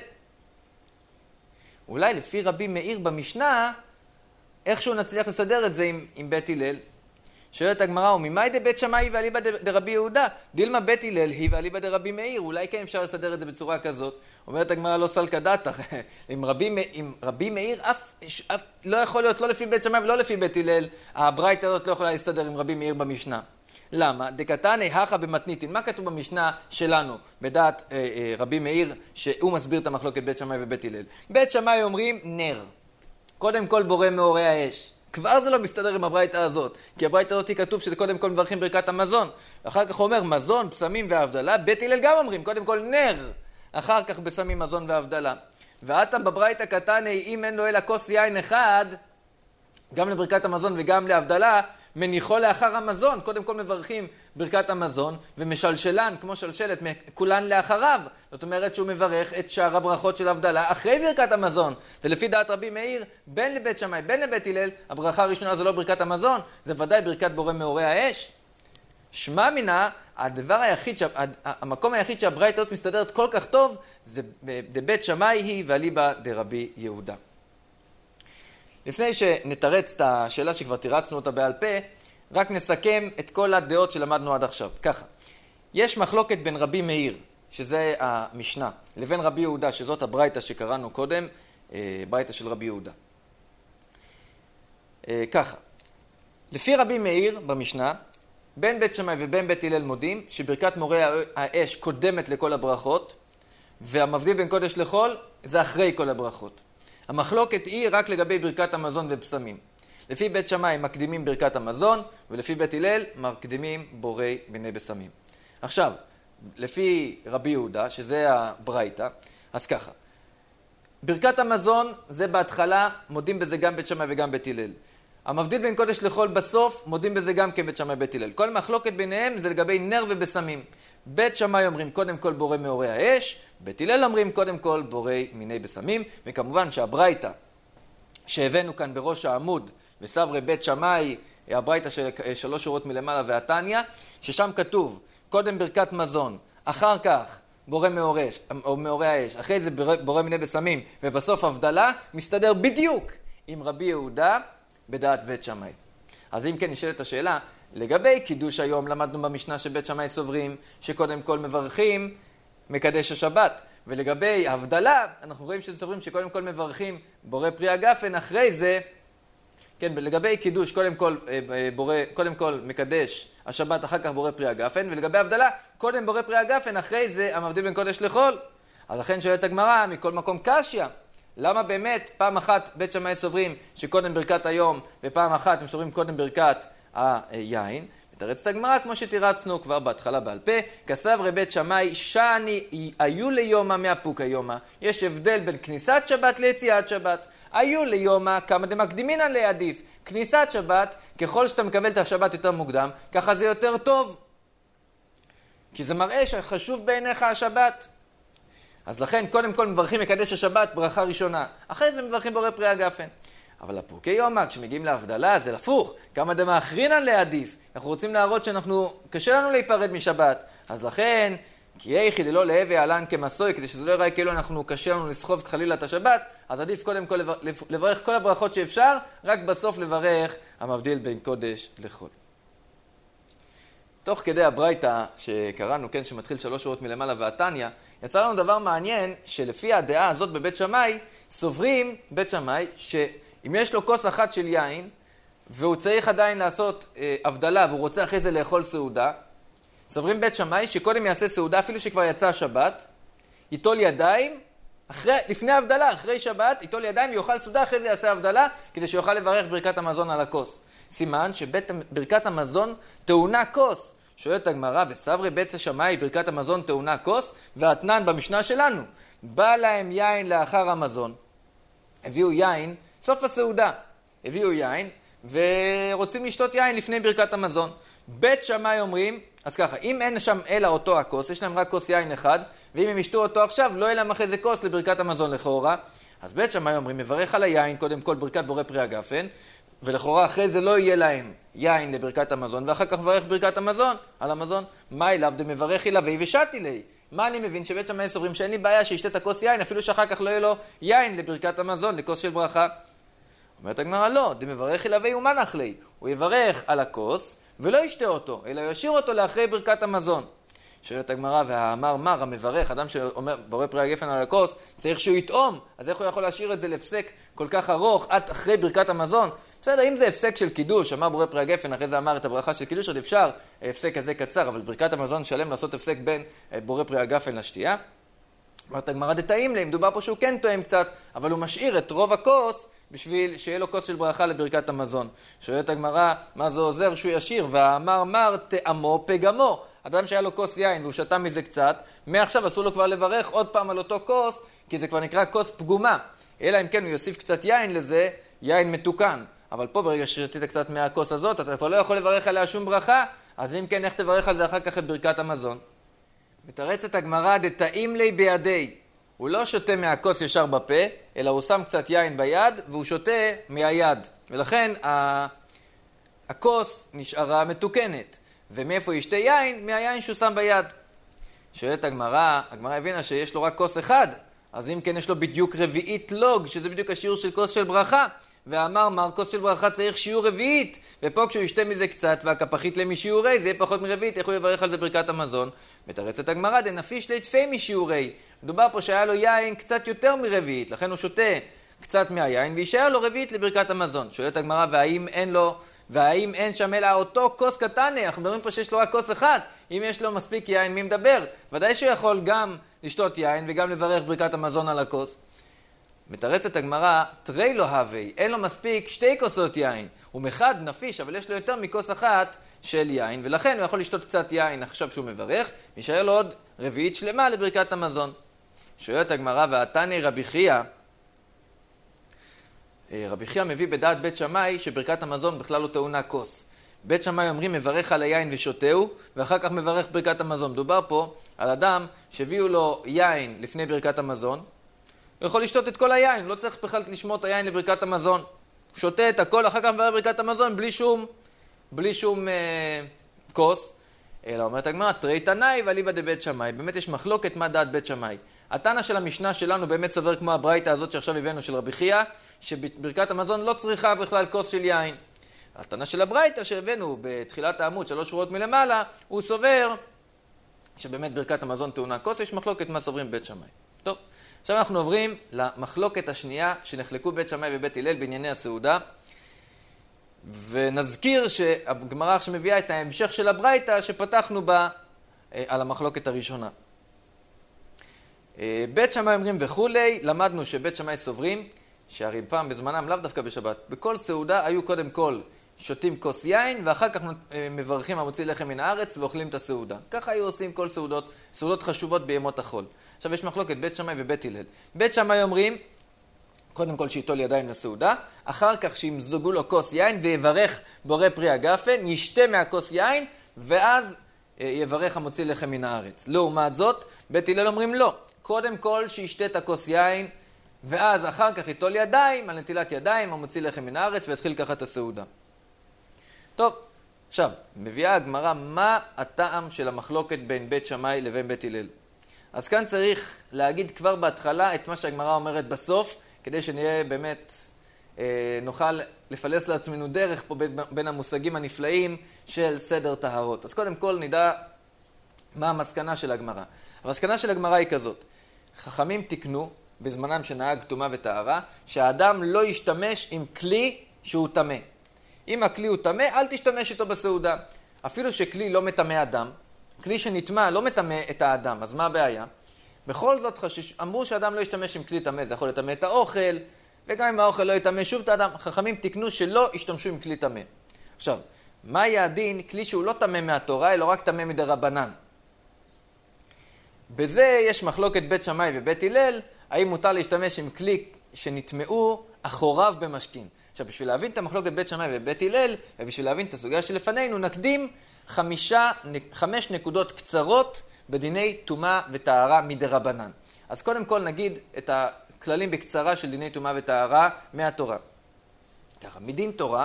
אולי לפי רבי מאיר במשנה, איכשהו נצליח לסדר את זה עם בית הלל. שואלת הגמרא, וממאי דבית שמאי ואליבא דרבי יהודה? דילמה בית הלל היא ואליבא דרבי מאיר. אולי כן אפשר לסדר את זה בצורה כזאת. אומרת הגמרא, לא סלקא דתא. עם רבי מאיר אף לא יכול להיות, לא לפי בית שמאי ולא לפי בית הלל. הברייתא הזאת לא יכולה להסתדר עם רבי מאיר במשנה. למה? דקתני הכא במתניתין. מה כתוב במשנה שלנו בדעת רבי מאיר שהוא מסביר את המחלוקת בית שמאי ובית הלל? בית שמאי אומרים נר. קודם כל בורא מאורי האש. כבר זה לא מסתדר עם הברייתא הזאת, כי הברייתא הזאת כתוב שזה קודם כל מברכים ברכת המזון, ואחר כך הוא אומר מזון, בשמים והבדלה. בית הלל גם אומרים קודם כל נר, אחר כך בשמים, מזון והבדלה. ועתם בברייתא קתני, אם אין לו אלא כוס יין אחד, גם לברכת המזון וגם להבדלה, מניחו לאחר המזון. קודם כל מברכים ברכת המזון, ומשלשלן כמו שלשלת כולן לאחריו. זאת אומרת שהוא מברך את שאר הברכות של הבדלה אחרי ברכת המזון. ולפי דעת רבי מאיר, בין לבית שמאי בין לבית הלל, הברכה הראשונה זה לא ברכת המזון, זה ודאי ברכת בורא מאורי האש. שמע מינה, המקום היחיד שהברייתא הזאת מסתדרת כל כך טוב, זה דבית שמאי היא ואליבא דרבי יהודה. לפני שנתרץ את השאלה שכבר תירצנו אותה בעל פה, רק נסכם את כל הדעות שלמדנו עד עכשיו. ככה, יש מחלוקת בין רבי מאיר, שזה המשנה, לבין רבי יהודה, שזאת הברייתא שקראנו קודם, ברייתא של רבי יהודה. ככה, לפי רבי מאיר במשנה, בין בית שמאי ובין בית הלל מודים, שברכת מורי האש קודמת לכל הברכות, והמבדיל בין קודש לחול זה אחרי כל הברכות. המחלוקת היא רק לגבי ברכת המזון ובשמים. לפי בית שמאי מקדימים ברכת המזון, ולפי בית הלל מקדימים בורא מיני בשמים. עכשיו, לפי רבי יהודה, שזה הברייתא, אז ככה. ברכת המזון זה בהתחלה, מודים בזה גם בית שמאי וגם בית הלל. המבדיל בין קודש לחול בסוף, מודים בזה גם כן בית שמאי ובית הלל. כל מחלוקת ביניהם זה לגבי נר ובשמים. בית שמאי אומרים קודם כל בורא מאורי האש, בית הלל אומרים קודם כל בורא מיני בשמים, וכמובן שהברייתא שהבאנו כאן בראש העמוד, וסברי בית שמאי, הברייתא של 3 שורות מלמעלה והתניא, ששם כתוב קודם ברכת מזון, אחר כך בורא מאורי האש, אחרי זה בורא מיני בשמים, ובסוף הבדלה, מסתדר בדיוק עם רבי יהודה בדעת בית שמאי. אז אם כן נשאלת השאלה, לגבי קידוש היום למדנו במשנה שבית שמאי סוברים שקודם כל מברכים מקדש השבת, ולגבי הבדלה אנחנו רואים שסוברים שקודם כל מברכים בורא פרי הגפן, אחרי זה כן, לגבי קידוש, קודם כל מקדש השבת, אחר כך בורא פרי הגפן, ולגבי הבדלה, קודם בורא פרי הגפן, אחרי זה המבדיל בין קודש לחול. אז לכן שואלת הגמרא, מכל מקום קשיא, למה באמת פעם אחת בית שמאי סוברים שקודם ברכת היום, ופעם אחת הם סוברים קודם ברכת היין? מתרצת הגמרא כמו שתירצנו כבר בהתחלה בעל פה, כסברי בית שמאי שאני היו ליומא מהפוק היומא. יש הבדל בין כניסת שבת ליציאת שבת. היו ליומא כמה דמקדימינן לעדיף. כניסת שבת, ככל שאתה מקבל את השבת יותר מוקדם, ככה זה יותר טוב. כי זה מראה שחשוב בעיניך השבת. אז לכן קודם כל מברכים מקדש השבת ברכה ראשונה. אחרי זה מברכים בורא פרי הגפן. אבל הפוקי יומא, כשמגיעים להבדלה, זה לפוך. כמה דמאחרינן לעדיף. אנחנו רוצים להראות קשה לנו להיפרד משבת. אז לכן, כי איכי דלא להווה עלן כמסוי, כדי שזה לא יראה כאילו קשה לנו לסחוב חלילה את השבת, אז עדיף קודם כל לברך כל הברכות שאפשר, רק בסוף לברך המבדיל בין קודש לחול. תוך כדי הברייתא שקראנו, כן, שמתחיל 3 שורות מלמעלה והתניא, יצא לנו דבר מעניין שלפי הדעה הזאת בבית שמאי, סוברים בית שמאי שאם יש לו כוס אחת של יין, והוא צריך עדיין לעשות הבדלה, והוא רוצה אחרי זה לאכול סעודה, סוברים בית שמאי שקודם יעשה סעודה, אפילו שכבר יצא השבת, ייטול ידיים, לפני הבדלה, אחרי שבת, ייטול ידיים ויאכל סעודה, אחרי זה יעשה הבדלה, כדי שיוכל לברך ברכת המזון על הכוס. סימן שברכת המזון טעונה כוס. שואלת הגמרא, וסברי בית שמאי ברכת המזון טעונה כוס, והתנן במשנה שלנו, בא להם יין לאחר המזון. הביאו יין, סוף הסעודה, הביאו יין, ורוצים לשתות יין לפני ברכת המזון. בית שמאי אומרים, אז ככה, אם אין שם אלא אותו הכוס, יש להם רק כוס יין אחד, ואם הם ישתו אותו עכשיו, לא יהיה להם אחרי זה כוס לברכת המזון לכאורה. אז בית שמאי אומרים, מברך על היין, קודם כל ברכת בורא פרי הגפן, ולכאורה אחרי זה לא יהיה להם יין לברכת המזון, ואחר כך מברך ברכת המזון, על המזון. מה אליו דמברך אליו ושתי לי? מה אני מבין? שבית שמאי סוברים שאין לי בעיה שישתה את הכוס יין, אפילו שאחר כך לא יהיה לו יין לברכת המזון, לכוס של ברכה. אומרת הגמרא, לא, דמברך אליו ומנח לי. הוא יברך על הכוס ולא ישתה אותו, אלא ישאיר אותו לאחרי ברכת המזון. שואלת הגמרא, והאמר מר, המברך, אדם שאומר בורא פרי הגפן על הכוס, צריך שהוא יטעום, אז איך הוא יכול להשאיר את זה לפסק כל כך ארוך עד אחרי ברכת המזון? בסדר, אם זה הפסק של קידוש, אמר בורא פרי הגפן, אחרי זה אמר את הברכה של קידוש, עוד אפשר הפסק כזה קצר, אבל ברכת המזון שלם לעשות הפסק בין בורא פרי הגפן לשתייה. אומרת הגמרא דתאים לי, מדובר פה שהוא כן טועם קצת, אבל הוא משאיר את רוב הכוס בשביל שיהיה לו כוס של ברכה לברכת המזון. שואלת הגמרא, מה זה עוזר שהוא ישיר? והאמר מר טעמו פגמו. אדם שהיה לו כוס יין והוא שתה מזה קצת, מעכשיו אסור לו כבר לברך עוד פעם על אותו כוס, כי זה כבר נקרא כוס פגומה. אלא אם כן הוא יוסיף קצת יין לזה, יין מתוקן. אבל פה ברגע ששתית קצת מהכוס הזאת, אתה כבר לא יכול לברך עליה שום ברכה, אז אם כן, איך תברך על זה אחר כך את ברכת המזון? מתרצת הגמרא דתאים לי בידי. הוא לא שותה מהכוס ישר בפה, אלא הוא שם קצת יין ביד, והוא שותה מהיד. ולכן הכוס נשארה מתוקנת. ומאיפה ישתה יין? מהיין שהוא שם ביד. שואלת הגמרא הבינה שיש לו רק כוס אחד, אז אם כן יש לו בדיוק רביעית לוג, שזה בדיוק השיעור של כוס של ברכה. ואמר מר, כוס של ברכה צריך שיעור רביעית, ופה כשהוא ישתה מזה קצת והכפחית משיעורי, זה יהיה פחות מרביעית, איך הוא יברך על זה ברכת המזון? מתרצת הגמרא דנפיש ליטפי משיעורי. מדובר פה שהיה לו יין קצת יותר מרביעית, לכן הוא שותה קצת מהיין וישאר לו רביעית לברכת המזון. שואלת הגמרא, והאם אין שם אלא אותו כוס קטנה? אנחנו מדברים פה שיש לו רק כוס אחד. אם יש לו מספיק יין, מי מדבר? ודאי שהוא יכול גם לשתות יין וגם לברך ברכת המזון על הכוס. מתרצת הגמרא, תרי לו הווי, אין לו מספיק 2 כוסות יין. הוא מחד נפיש, אבל יש לו יותר מכוס אחת של יין, ולכן הוא יכול לשתות קצת יין עכשיו שהוא מברך, וישאר לו עוד רביעית שלמה לברכת המזון. שואלת הגמרא, והתני רבי חייא, רבי חייא מביא בדעת בית שמאי שברכת המזון בכלל לא טעונה כוס. בית שמאי אומרים מברך על היין ושותהו, ואחר כך מברך ברכת המזון. מדובר פה על אדם שהביאו לו יין לפני ברכת המזון, הוא יכול לשתות את כל היין, לא צריך בכלל לשמור את היין לברכת המזון. הוא שותה את הכל, אחר כך מברך ברכת המזון בלי שום כוס. אלא אומרת הגמרא, תרי תנאי ואליבא דבית שמאי. באמת יש מחלוקת מה דעת בית שמאי. התנא של המשנה שלנו באמת סובר כמו הברייתא הזאת שעכשיו הבאנו של רבי חייא, שברכת המזון לא צריכה בכלל כוס של יין. התנא של הברייתא שהבאנו בתחילת העמוד 3 שורות מלמעלה, הוא סובר שבאמת ברכת המזון טעונה כוס. יש מחלוקת מה סוברים בית שמאי. טוב, עכשיו אנחנו עוברים למחלוקת השנייה שנחלקו בית שמאי ובית הלל בענייני הסעודה. ונזכיר שהגמרא עכשיו מביאה את ההמשך של הברייתא שפתחנו בה על המחלוקת הראשונה. בית שמאי אומרים וכולי, למדנו שבית שמאי סוברים, שהרי פעם בזמנם, לאו דווקא בשבת, בכל סעודה היו קודם כל שותים כוס יין, ואחר כך מברכים המוציא לחם מן הארץ ואוכלים את הסעודה. ככה היו עושים כל סעודות חשובות בימות החול. עכשיו יש מחלוקת בית שמאי ובית הלל. בית שמאי אומרים, קודם כל שיטול ידיים לסעודה, אחר כך שימזוגו לו כוס יין ויברך בורא פרי הגפן, ישתה מהכוס יין, ואז יברך המוציא לחם מן הארץ. לעומת זאת, בית הלל אומרים לא. קודם כל שישתה את הכוס יין, ואז אחר כך יטול ידיים, על נטילת ידיים, המוציא לחם מן הארץ, ויתחיל ככה את הסעודה. טוב, עכשיו, מביאה הגמרא מה הטעם של המחלוקת בין בית שמאי לבין בית הלל. אז כאן צריך להגיד כבר בהתחלה את מה שהגמרא אומרת בסוף, כדי שנהיה באמת, נוכל לפלס לעצמנו דרך פה בין המושגים הנפלאים של סדר טהרות. אז קודם כל נדע מה המסקנה של הגמרא. המסקנה של הגמרא היא כזאת, חכמים תקנו בזמנם שנהג טומאה וטהרה, שהאדם לא ישתמש עם כלי שהוא טמא. אם הכלי הוא טמא, אל תשתמש איתו בסעודה. אפילו שכלי לא מטמא אדם, כלי שנטמא לא מטמא את האדם, אז מה הבעיה? בכל זאת אמרו שהאדם לא ישתמש עם כלי טמא, זה יכול לטמא את האוכל, וגם אם האוכל לא יטמא שוב את האדם, חכמים תקנו שלא ישתמשו עם כלי טמא. עכשיו, מה יהיה הדין? כלי שהוא לא טמא מהתורה, אלא רק טמא מדרבנן. בזה יש מחלוקת בית שמאי ובית הלל, האם מותר להשתמש עם כלי שנטמאו אחוריו במשכין. עכשיו, בשביל להבין את המחלוקת בית שמאי ובית הלל, ובשביל להבין את הסוגיה שלפנינו, נקדים 5 נקודות קצרות בדיני טומאה וטהרה מדרבנן. אז קודם כל נגיד את הכללים בקצרה של דיני טומאה וטהרה מהתורה. ככה, מדין תורה,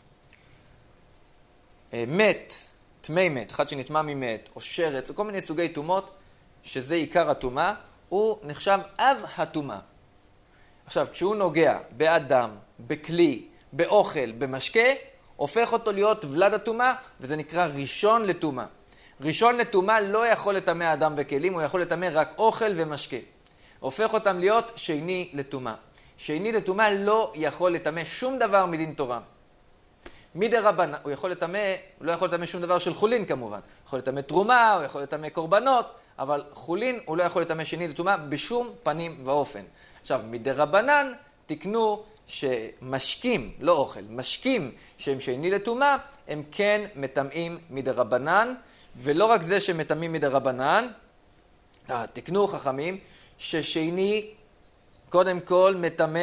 מת, טמא מת, אחד שנטמא ממת, או שרץ, או כל מיני סוגי טומאות, שזה עיקר הטומאה, הוא נחשב אב הטומאה. עכשיו, כשהוא נוגע באדם, בכלי, באוכל, במשקה, הופך אותו להיות ולד הטומאה, וזה נקרא ראשון לטומאה. ראשון לטומאה לא יכול לטמא אדם וכלים, הוא יכול לטמא רק אוכל ומשקה. הופך אותם להיות שני לטומאה. שני לטומאה לא יכול לטמא שום דבר מדין תורה. מדרבנן, הוא לא יכול לטמא שום דבר של חולין כמובן. הוא יכול לטמא תרומה, הוא יכול לטמא קורבנות, אבל חולין הוא לא יכול לטמא שני לטומאה בשום פנים ואופן. עכשיו, מדרבנן תקנו שמשקים, לא אוכל, משקים שהם שני לטומאה, הם כן מטמאים מדרבנן, ולא רק זה שהם מטמאים מדרבנן, תקנו חכמים ששני קודם כל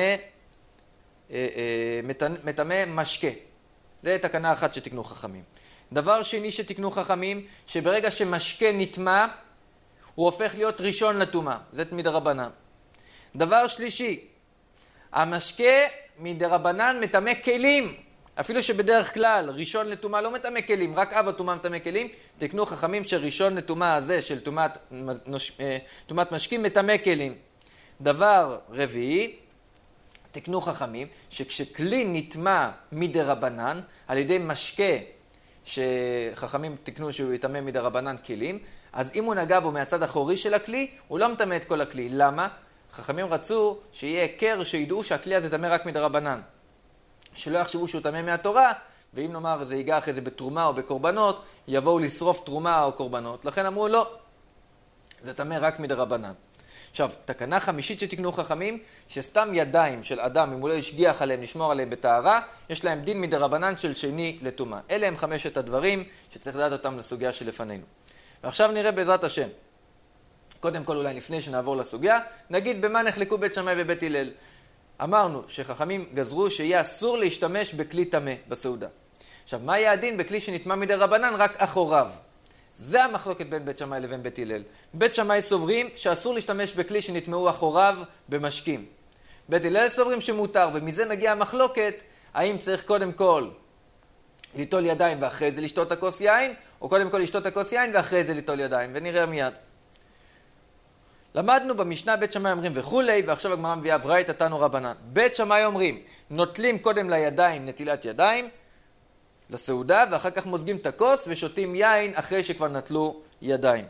מטמא משקה. זה תקנה אחת שתקנו חכמים. דבר שני שתקנו חכמים, שברגע שמשקה נטמא, הוא הופך להיות ראשון לטומאה. זה מדרבנן. דבר שלישי, המשקה מדרבנן מטמא כלים. אפילו שבדרך כלל ראשון לטומאה לא מטמא כלים, רק אב הטומאה מטמא כלים. תקנו חכמים שראשון לטומאה הזה של טומאת משקים מטמא כלים. דבר רביעי, תקנו חכמים שכשכלי נטמא מדרבנן על ידי משקה שחכמים תקנו שהוא יטמא מדרבנן כלים, אז אם הוא נגע בו מהצד האחורי של הכלי, הוא לא מטמא את כל הכלי. למה? חכמים רצו שיהיה היכר שידעו שהכלי הזה טמא רק מדרבנן. שלא יחשבו שהוא טמא מהתורה, ואם נאמר זה ייגע אחרי זה בתרומה או בקורבנות, יבואו לשרוף תרומה או קורבנות. לכן אמרו לא, זה טמא רק מדרבנן. עכשיו, תקנה חמישית שתקנו חכמים, שסתם ידיים של אדם, אם הוא לא ישגיח עליהם, נשמור עליהם בטהרה, יש להם דין מדרבנן של שני לטומאה. אלה הם 5 הדברים שצריך לדעת אותם לסוגיה שלפנינו. ועכשיו נראה בעזרת השם. קודם כל אולי לפני שנעבור לסוגיה, נגיד במה נחלקו בית שמאי ובית הלל. אמרנו שחכמים גזרו שיהיה אסור להשתמש בכלי טמא בסעודה. עכשיו, מה יהיה הדין בכלי שנטמא מדרבנן רק אחוריו? זה המחלוקת בין בית שמאי לבין בית הלל. בית שמאי סוברים שאסור להשתמש בכלי שנטמאו אחוריו במשקים. בית הלל סוברים שמותר, ומזה מגיעה המחלוקת, האם צריך קודם כל ליטול ידיים ואחרי זה לשתות את הכוס יין, או קודם כל לשתות את הכוס יין ואחרי זה ליטול ידיים, ונראה מיד. למדנו במשנה בית שמאי אומרים וכולי, ועכשיו הגמרא מביאה ברייתא תנו רבנן. בית שמאי אומרים, נוטלים קודם לידיים נטילת ידיים, לסעודה, ואחר כך מוזגים את הכוס ושותים יין אחרי שכבר נטלו ידיים.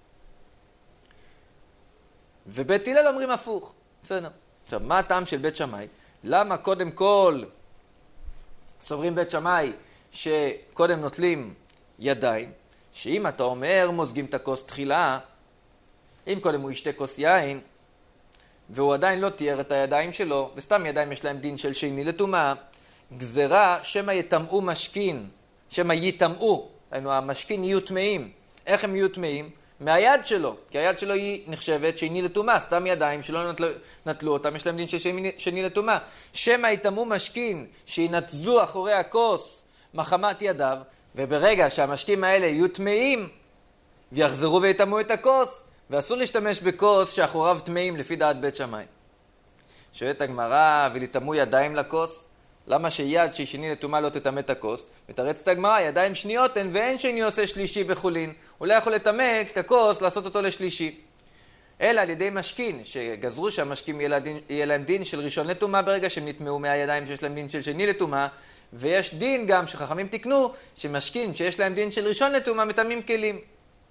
ובית הלל אומרים הפוך. בסדר. עכשיו, מה הטעם של בית שמאי? למה קודם כל סוברים בית שמאי שקודם נוטלים ידיים, שאם אתה אומר מוזגים את הכוס תחילה, אם קודם הוא ישתה כוס יין, והוא עדיין לא תיאר את הידיים שלו, וסתם ידיים יש להם דין של שני לטומאה, גזרה שמא יטמאו משכין, שמא יטמאו, המשכין יהיו טמאים. איך הם יהיו טמאים? מהיד שלו, כי היד שלו היא נחשבת שני לטומאה, סתם ידיים שלא נטלו אותם, יש להם דין של שני לטומאה. שמא יטמאו משכין, שינתזו אחורי הכוס מחמת ידיו, וברגע שהמשקים האלה יהיו טמאים, ויחזרו ויטמאו את הכוס, ואסור להשתמש בכוס שאחוריו טמאים לפי דעת בית שמאי. שואלת הגמרא, ולטמאו ידיים לכוס? למה שיד שהיא שני לטומאה לא תטמא את הכוס? מתרצת הגמרא, ידיים שניות הן ואין שני עושה שלישי בחולין. הוא לא יכול לטמא את הכוס, לעשות אותו לשלישי. אלא על ידי משכין, שגזרו שהמשקים יהיה להם דין של ראשון לטומאה ברגע שהם נטמאו מהידיים שיש להם דין של שני לטומאה, ויש דין גם שחכמים תקנו, שמשכין שיש להם דין של ראשון לטומאה מטמאים כלים.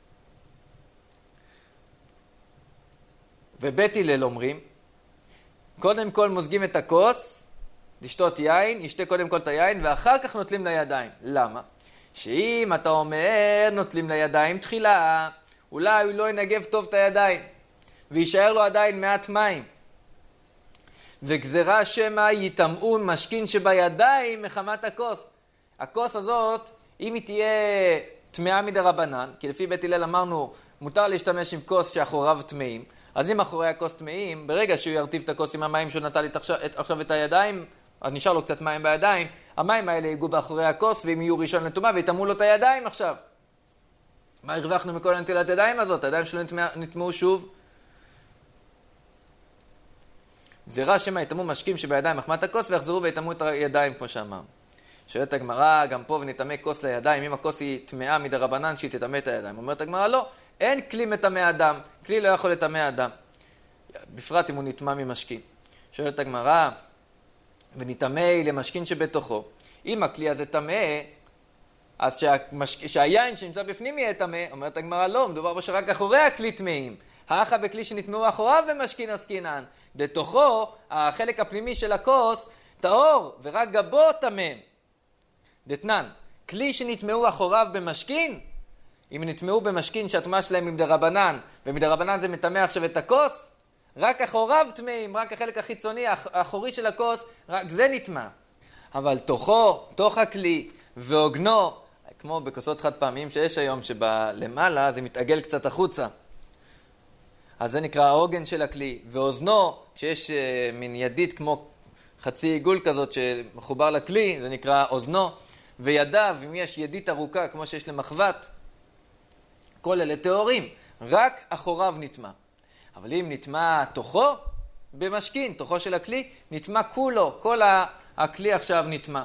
ובית הלל אומרים, קודם כל מוזגים את הכוס, לשתות יין, ישתה קודם כל את היין, ואחר כך נוטלים לידיים. למה? שאם אתה אומר נוטלים לידיים תחילה, אולי הוא לא ינגב טוב את הידיים, וישאר לו עדיין מעט מים. וגזרה שמא יטמאו משכין שבידיים מחמת הכוס. הכוס הזאת, אם היא תהיה טמאה מדרבנן, כי לפי בית הלל אמרנו, מותר להשתמש עם כוס שאחוריו טמאים, אז אם אחורי הכוס טמאים, ברגע שהוא ירטיב את הכוס עם המים שהוא נטל עכשיו את הידיים, אז נשאר לו קצת מים בידיים, המים האלה ייגעו באחורי הכוס, והם יהיו ראשון לטומאה, ויטמאו לו את הידיים עכשיו. מה הרווחנו מכל הנטילת ידיים הזאת? הידיים שלו נטמאו שוב. גזירה שמא יטמאו משקים שבידיים מחמת הכוס, ויחזרו ויטמאו את הידיים, כמו שאמר. שואלת הגמרא, גם פה ונטמא כוס לידיים, אם הכוס היא טמאה מדרבנן שהיא תטמא את הידיים. אומרת הגמרא, לא, אין כלי מטמא אדם, כלי לא יכול לטמא אדם, בפרט אם הוא נטמא ממשכין. שואלת הגמרא, ונטמא למשכין שבתוכו. אם הכלי הזה טמא, אז שהיין שנמצא בפנים יהיה טמא. אומרת הגמרא, לא, מדובר בו שרק אחורי הכלי טמאים. האחה בכלי שנטמאו אחוריו ומשכין עסקינן. בתוכו, החלק הפנימי של הכוס טהור, ורק גבו טמא. דתנן, כלי שנטמאו אחוריו במשכין, אם נטמאו במשכין שהטמאה שלהם עם דרבנן, ומדרבנן זה מטמא עכשיו את הכוס, רק אחוריו טמאים, רק החלק החיצוני, האחורי של הכוס, רק זה נטמא. אבל תוך הכלי ועוגנו, כמו בכוסות חד פעמים שיש היום, שבלמעלה זה מתעגל קצת החוצה. אז זה נקרא העוגן של הכלי. ואוזנו, כשיש מין ידית כמו חצי עיגול כזאת שמחובר לכלי, זה נקרא אוזנו. וידיו, אם יש ידית ארוכה כמו שיש למחבת, כל אלה טהורים, רק אחוריו נטמא. אבל אם נטמא תוכו במשכין, תוכו של הכלי, נטמא כולו, כל הכלי עכשיו נטמא.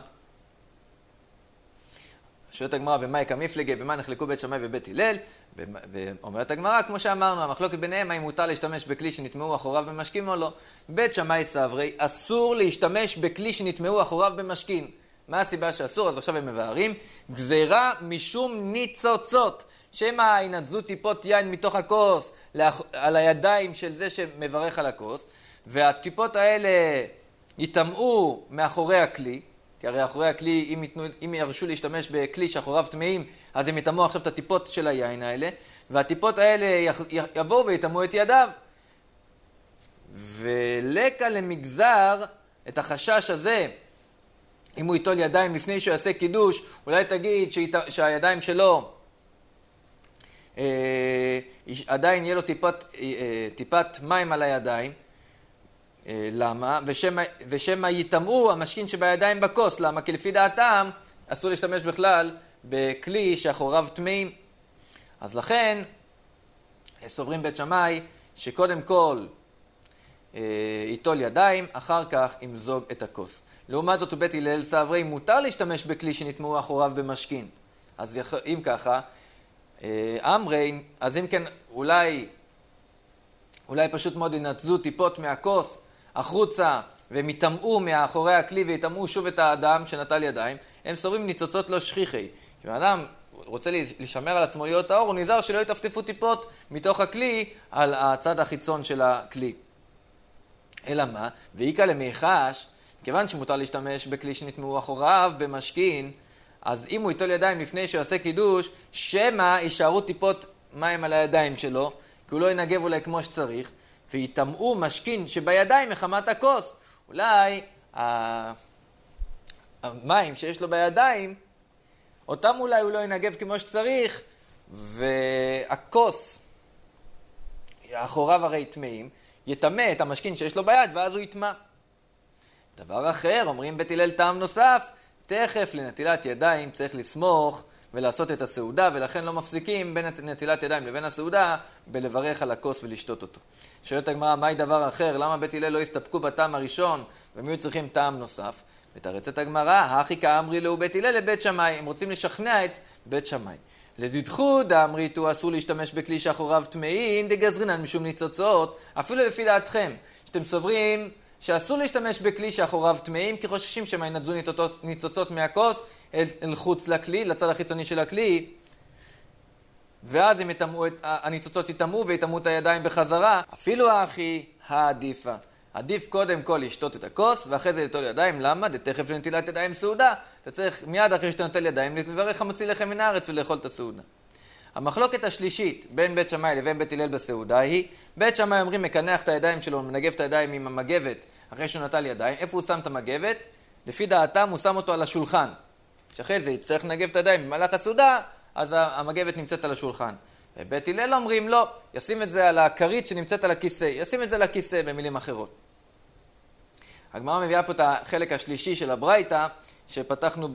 שואלת הגמרא, במה יקא מפלגי, במה נחלקו בית שמאי ובית הלל, ואומרת הגמרא, כמו שאמרנו, המחלוקת ביניהם, האם מותר להשתמש בכלי שנטמאו אחוריו במשכין או לא. בית שמאי סברי, אסור להשתמש בכלי שנטמאו אחוריו במשכין. מה הסיבה שאסור? אז עכשיו הם מבארים, גזירה משום ניצוצות, שמא ינתזו טיפות יין מתוך הכוס על הידיים של זה שמברך על הכוס, והטיפות האלה יטמאו מאחורי הכלי, כי הרי אחורי הכלי, אם ירשו להשתמש בכלי שאחוריו טמאים, אז הם יטמאו עכשיו את הטיפות של היין האלה, והטיפות האלה יבואו ויטמאו את ידיו. ולקה למגזר את החשש הזה, אם הוא ייטול ידיים לפני שהוא יעשה קידוש, אולי תגיד שהידיים שלו עדיין יהיה לו טיפת מים על הידיים. למה? ושמא יטמאו המשכין שבידיים בכוס. למה? כי לפי דעתם אסור להשתמש בכלל בכלי שאחוריו טמאים. אז לכן סוברים בית שמאי שקודם כל ייטול ידיים, אחר כך ימזוג את הכוס. לעומת זאת בית הלל סברי, מותר להשתמש בכלי שנטמאו אחוריו במשכין. אז אם ככה, אמרי, אז אם כן אולי פשוט מאוד ינתזו טיפות מהכוס החוצה והם יטמאו מאחורי הכלי ויטמאו שוב את האדם שנטל ידיים, הם סוברים ניצוצות לא שכיחי. כשאדם רוצה לשמר על עצמו להיות האור, הוא נזהר שלא יטפטפו טיפות מתוך הכלי על הצד החיצון של הכלי. אלא מה? ואיקה למיחש, כיוון שמותר להשתמש בכלי שנטמעו אחוריו במשכין, אז אם הוא ייטול ידיים לפני שיעשה קידוש, שמא יישארו טיפות מים על הידיים שלו, כי הוא לא ינגב אולי כמו שצריך, ויטמעו משכין שבידיים מחמת הכוס. אולי המים שיש לו בידיים, אותם אולי הוא לא ינגב כמו שצריך, והכוס, אחוריו הרי טמאים, יטמא את המשכין שיש לו ביד, ואז הוא יטמא. דבר אחר, אומרים בית הלל טעם נוסף, תכף לנטילת ידיים צריך לסמוך ולעשות את הסעודה, ולכן לא מפסיקים בין נטילת ידיים לבין הסעודה בלברך על הכוס ולשתות אותו. שואלת הגמרא, מהי דבר אחר? למה בית הלל לא הסתפקו בטעם הראשון ומי היו צריכים טעם נוסף? מתרצת הגמרא, הכי כאמרי לו בית הלל לבית שמאי, הם רוצים לשכנע את בית שמאי. לדידחו דאמריתו אסור להשתמש בכלי שאחוריו טמאים דגזרינן משום ניצוצות, אפילו לפי דעתכם, שאתם סוברים שאסור להשתמש בכלי שאחוריו טמאים, כי חוששים שמה ינדזו ניצוצות מהכוס אל חוץ לכלי, לצד החיצוני של הכלי, ואז הניצוצות יטמאו ויטמאו את הידיים בחזרה. אפילו האחי העדיפה. עדיף קודם כל לשתות את הכוס, ואחרי זה לטול ידיים. למה? תכף לנטילת ידיים סעודה. אתה צריך מיד אחרי שאתה נוטל ידיים לברך המוציא לחם מן הארץ ולאכול את הסעודה. המחלוקת השלישית בין בית שמאי לבין בית הלל בסעודה היא, בית שמאי אומרים מקנח את הידיים שלו, מנגב את הידיים עם המגבת אחרי שהוא נטל ידיים. איפה הוא שם את המגבת? לפי דעתם הוא שם אותו על השולחן. שאחרי זה יצטרך לנגב את הידיים במהלך הסעודה, אז המגבת נמצאת על השולחן. ובית הלל אומרים לא, ישים את זה על הכרית שנמצאת על הכיסא, ישים את זה על הכיסא במילים אחרות. הגמרא מביאה פה את החלק השלישי של הברייתא שפתחנו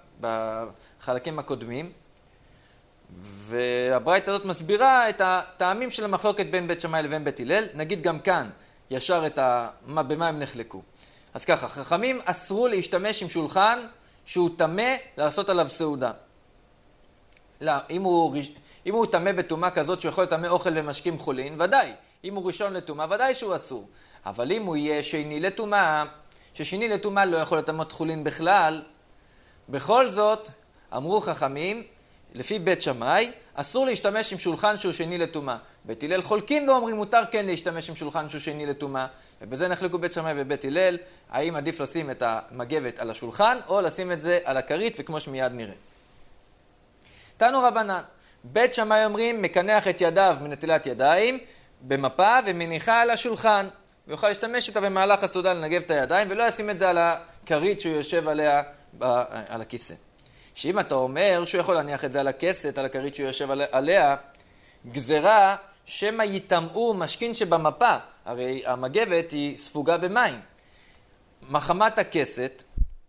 בחלקים הקודמים, והברייתא הזאת מסבירה את הטעמים של המחלוקת בין בית שמאי לבין בית הלל. נגיד גם כאן ישר במה הם נחלקו. אז ככה, חכמים אסרו להשתמש עם שולחן שהוא טמא לעשות עליו סעודה. לא, אם הוא טמא בטומאה כזאת שהוא יכול לטמא אוכל ומשקים חולין, ודאי. אם הוא ראשון לטומאה, ודאי שהוא אסור. אבל אם הוא יהיה שני לטומאה, ששני לטומאה לא יכול לטמא חולין בכלל, בכל זאת, אמרו חכמים, לפי בית שמאי, אסור להשתמש עם שולחן שהוא שני לטומאה. בית הלל חולקים ואומרים מותר כן להשתמש עם שולחן שהוא שני לטומאה. ובזה נחלקו בית שמאי ובית הלל, האם עדיף לשים את המגבת על השולחן או לשים את זה על הכרית, וכמו שמיד נראה. תנו רבנן, בית שמאי אומרים מקנח את ידיו מנטילת ידיים במפה ומניחה על השולחן, ויוכל להשתמש איתה במהלך הסעודה לנגב את הידיים, ולא ישים את זה על הכרית שהוא יושב עליה על הכיסא. שאם אתה אומר שהוא יכול להניח את זה על הכסת, על הכרית שהוא יושב עליה, גזרה שמא יטמאו משכין שבמפה, הרי המגבת היא ספוגה במים. מחמת הכסת,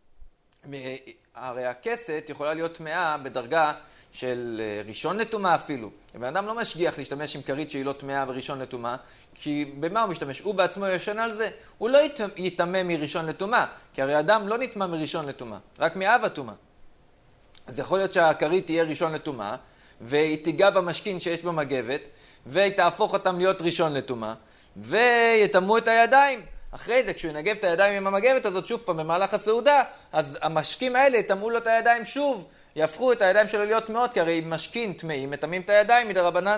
הרי הכסת יכולה להיות טמאה בדרגה של ראשון לטומאה אפילו. הבן אדם לא משגיח להשתמש עם כרית שהיא לא טמאה וראשון לטומאה, כי במה הוא משתמש? הוא בעצמו ישן על זה. הוא לא יטמא מראשון לטומאה, כי הרי אדם לא נטמא מראשון לטומאה, רק מאב הטומאה. אז יכול להיות שהכרית תהיה ראשון לטומאה, והיא תיגע במשכין שיש במגבת, והיא תהפוך אותם להיות ראשון לטומאה, ויטמאו את הידיים. אחרי זה, כשהוא ינגב את הידיים עם המגבת הזאת שוב פעם במהלך הסעודה, אז המשקים האלה יטמאו לו את הידיים שוב, יהפכו את הידיים שלו להיות טמאות, כי הרי משכין טמאים מטמאים את הידיים מדרבנן.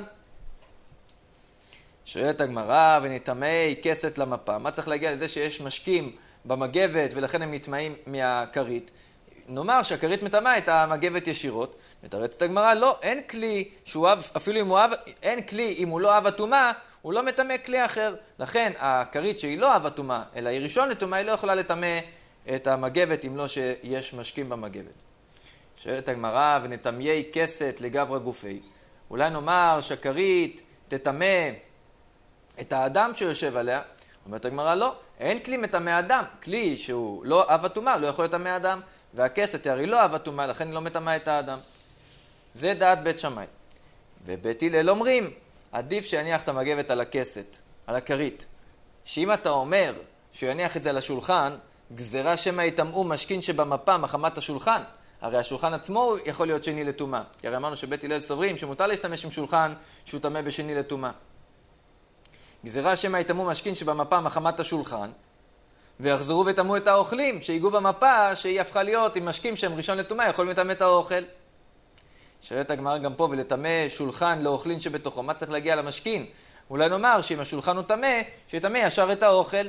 שואלת הגמרא, ונטמאי כסת למפה. מה צריך להגיע לזה שיש משקים במגבת ולכן הם נטמאים מהכרית? נאמר שהכרית מטמאה את המגבת ישירות. מתרצת הגמרא, לא, אין כלי שהוא אב, אפילו אם הוא אב, אין כלי, אם הוא לא אב הטומאה, הוא לא מטמא כלי אחר. לכן הכרית שהיא לא אב הטומאה, אלא היא ראשון לטומאה, היא לא יכולה לטמא את המגבת אם לא שיש משקים במגבת. שואלת הגמרא, ונטמאי כסת לגברא גופי. אולי נאמר שהכרית תטמא את האדם שיושב עליה. אומרת הגמרא, לא, אין כלי מטמא אדם. כלי שהוא לא אב הטומאה, לא יכול לטמא אדם. והכסת הרי לא אב הטומאה, לכן היא לא מטמאה את האדם. זה דעת בית שמאי. ובית הלל אומרים, עדיף שיניח את המגבת על הכסת, על הכרית. שאם אתה אומר שהוא יניח את זה על השולחן, גזרה שמא יטמאו משכין שבמפה מחמת השולחן. הרי השולחן עצמו יכול להיות שני לטומאה. כי הרי אמרנו שבית הלל סוברים שמותר להשתמש עם שולחן שהוא טמא בשני לטומאה. גזרה שמא יטמאו משכין שבמפה מחמת השולחן, ויחזרו וטמאו את האוכלים שהגיעו במפה שהיא הפכה להיות עם משקים שהם ראשון לטומאה, יכולים לטמא את האוכל. שואלת הגמרא גם פה, ולטמא שולחן לאוכלין שבתוכו, מה צריך להגיע למשכין? אולי נאמר שאם השולחן הוא טמא, שיטמא ישר את האוכל.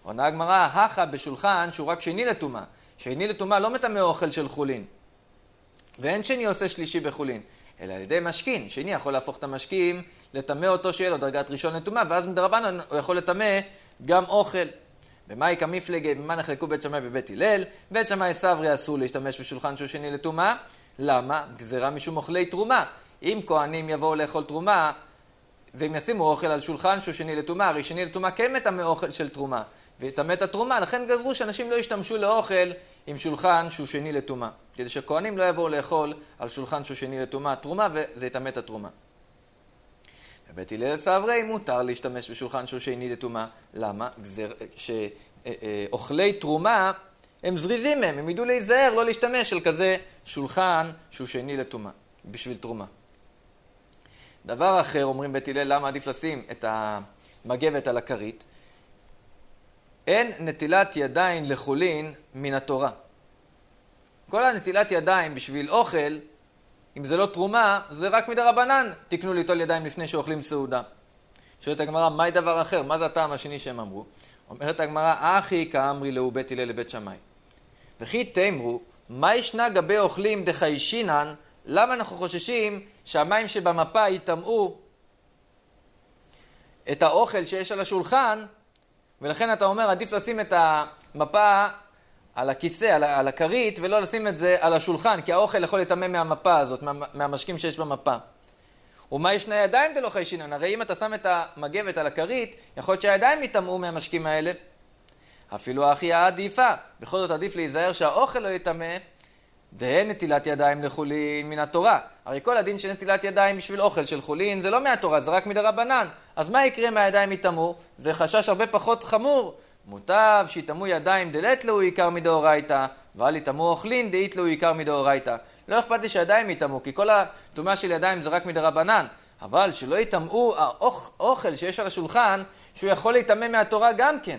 עונה הגמרא, הכה בשולחן שהוא רק שני לטומאה. שני לטומאה לא מטמא אוכל של חולין. ואין שני עושה שלישי בחולין, אלא על ידי משכין. שני יכול להפוך את המשכין, לטמא אותו שיהיה לו דרגת ראשון לטומאה, ואז מדרבנן הוא יכול לטמא גם אוכל. במאי כמפלגי, במה נחלקו בית שמאי ובית הלל? בית שמאי סברי אסור להשתמש בשולחן שהוא שני לטומאה. למה? גזירה משום אוכלי תרומה. אם כהנים יבואו לאכול תרומה, והם ישימו אוכל על שולחן שהוא שני לטומאה, הרי שני לטומאה כן מטמא אוכל של תרומה, ויטמא את התרומה, לכן גזרו שאנשים לא ישתמשו לאוכל עם שולחן שהוא שני לטומאה, כדי שכהנים לא יבואו לאכול על שולחן שהוא שני לטומאה, תרומה, וזה יטמא את התרומה. בבית הלל סברי מותר להשתמש בשולחן שהוא שני לטומאה. למה? שאוכלי תרומה הם זריזים מהם, הם ידעו להיזהר, לא להשתמש על כזה שולחן שהוא שני לטומאה, בשביל תרומה. דבר אחר, אומרים בית הלל, למה עדיף לשים את המגבת על הכרית? אין נטילת ידיים לחולין מן התורה. כל הנטילת ידיים בשביל אוכל, אם זה לא תרומה, זה רק מדרבנן. תקנו ליטול ידיים לפני שאוכלים סעודה. שואלת הגמרא, מהי דבר אחר? מה זה הטעם השני שהם אמרו? אומרת הגמרא, אחי כאמרי לו בית הלל לבית שמאי. וכי תאמרו, מה ישנה גבי אוכלים דחיישינן? למה אנחנו חוששים שהמים שבמפה יטמאו את האוכל שיש על השולחן, ולכן אתה אומר, עדיף לשים את המפה על הכיסא, על הכרית, ולא לשים את זה על השולחן, כי האוכל יכול לטמא מהמפה הזאת, מהמשקים שיש במפה. ומה ישנה ידיים דלא חיישינן? הרי אם אתה שם את המגבת על הכרית, יכול להיות שהידיים יטמאו מהמשקים האלה. אפילו האחי העדיפה, בכל זאת עדיף להיזהר שהאוכל לא יטמא, דהן נטילת ידיים לחולין מן התורה. הרי כל הדין של נטילת ידיים בשביל אוכל של חולין זה לא מהתורה, זה רק מדרבנן. אז מה יקרה מהידיים יטמאו? זה חשש הרבה פחות חמור. מוטב שיטמאו ידיים דלת לו עיקר מדאורייתא, ואל יטמאו אוכלין דאית לו עיקר מדאורייתא. לא אכפת לי שידיים יטמאו, כי כל הטומאה של ידיים זה רק מדרבנן. אבל שלא יטמאו האוכל שיש על השולחן, שהוא יכול להיטמא מהתורה גם כן.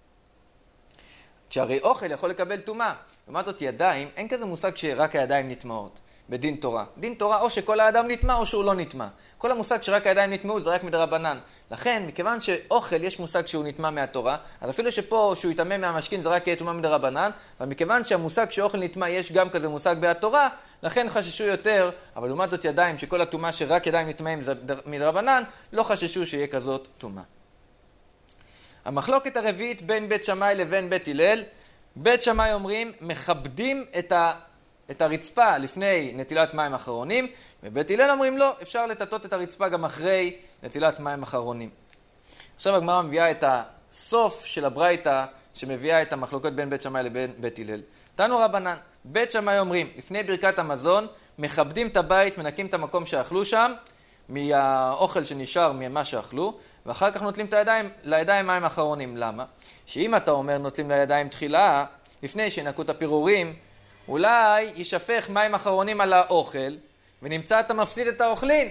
כשהרי אוכל יכול לקבל טומאה. לעומת זאת ידיים, אין כזה מושג שרק הידיים נטמאות בדין תורה. דין תורה או שכל האדם נטמא או שהוא לא נטמא. כל המושג שרק הידיים נטמאו זה רק מדרבנן. לכן, מכיוון שאוכל יש מושג שהוא נטמא מהתורה, אז אפילו שפה שהוא יטמא מהמשכין זה רק יהיה טומאה מדרבנן, אבל מכיוון שהמושג שאוכל נטמא יש גם כזה מושג בהתורה, לכן חששו יותר, אבל לעומת זאת ידיים שכל הטומאה שרק ידיים נטמאים זה מדרבנן, לא חששו שיהיה כזאת טומאה. המחלוקת הרביעית בין בית שמאי לבין בית הלל, בית שמאי אומרים מכבדים את הרצפה לפני נטילת מים אחרונים, ובית הלל אומרים לא, אפשר לטטות את הרצפה גם אחרי נטילת מים אחרונים. עכשיו הגמרא מביאה את הסוף של הברייתא שמביאה את המחלוקות בין בית שמאי לבין בית הלל. תנו רבנן, בית שמאי אומרים לפני ברכת המזון מכבדים את הבית, מנקים את המקום שאכלו שם, מהאוכל שנשאר ממה שאכלו, ואחר כך נוטלים את לידיים מים אחרונים. למה? שאם אתה אומר נוטלים לידיים תחילה, לפני שינקו את הפירורים, אולי יישפך מים אחרונים על האוכל, ונמצא אתה מפסיד את האוכלין.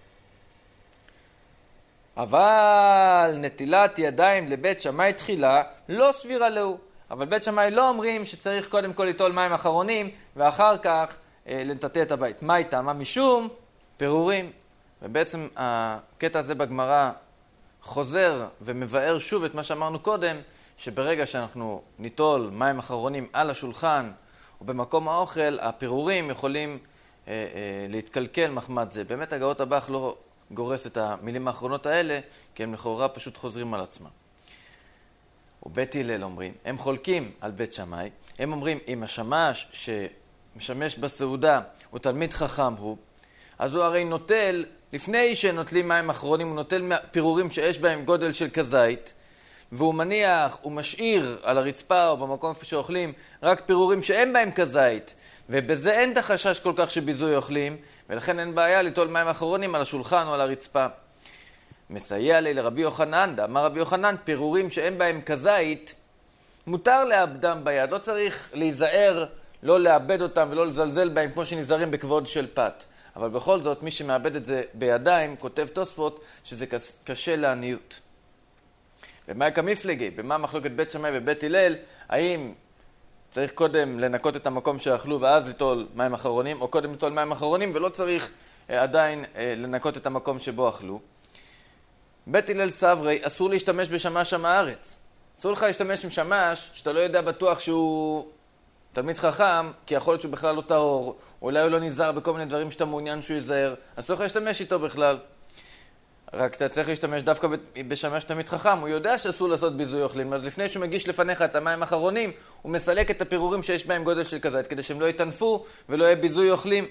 אבל נטילת ידיים לבית שמאי תחילה לא סבירה לו. אבל בית שמאי לא אומרים שצריך קודם כל ליטול מים אחרונים, ואחר כך לטאטא את הבית. מה איתה? מה משום? פירורים. ובעצם הקטע הזה בגמרא חוזר ומבאר שוב את מה שאמרנו קודם, שברגע שאנחנו ניטול מים אחרונים על השולחן או במקום האוכל, הפירורים יכולים להתקלקל מחמת זה. באמת הגאות הבח לא גורס את המילים האחרונות האלה, כי הם לכאורה פשוט חוזרים על עצמם. ובית הלל אומרים, הם חולקים על בית שמאי, הם אומרים, אם השמש שמשמש בסעודה הוא תלמיד חכם הוא, אז הוא הרי נוטל, לפני שנוטלים מים אחרונים, הוא נוטל פירורים שיש בהם גודל של כזית, והוא מניח, הוא משאיר על הרצפה או במקום איפה שאוכלים, רק פירורים שאין בהם כזית, ובזה אין את החשש כל כך שביזוי אוכלים, ולכן אין בעיה ליטול מים אחרונים על השולחן או על הרצפה. מסייע לי לרבי יוחנן, אמר רבי יוחנן, פירורים שאין בהם כזית, מותר לאבדם ביד, לא צריך להיזהר, לא לאבד אותם ולא לזלזל בהם כמו שנזהרים בכבוד של פת. אבל בכל זאת, מי שמאבד את זה בידיים, כותב תוספות שזה קשה לעניות. ומה כמפלגי? במה מחלוקת בית שמאי ובית הלל? האם צריך קודם לנקות את המקום שאכלו ואז ליטול מים אחרונים, או קודם ליטול מים אחרונים ולא צריך עדיין לנקות את המקום שבו אכלו? בית הלל סברי אסור להשתמש בשמש הארץ. אסור לך להשתמש עם שמש שאתה לא יודע בטוח שהוא תלמיד חכם, כי יכול להיות שהוא בכלל לא טהור, אולי הוא לא נזהר בכל מיני דברים שאתה מעוניין שהוא ייזהר, אסור לך להשתמש איתו בכלל. רק אתה צריך להשתמש דווקא בשמש תלמיד חכם, הוא יודע שאסור לעשות ביזוי אוכלים, אז לפני שהוא מגיש לפניך את המים האחרונים, הוא מסלק את הפירורים שיש בהם גודל של כזית, כדי שהם לא יתנפו ולא יהיה ביזוי אוכלים.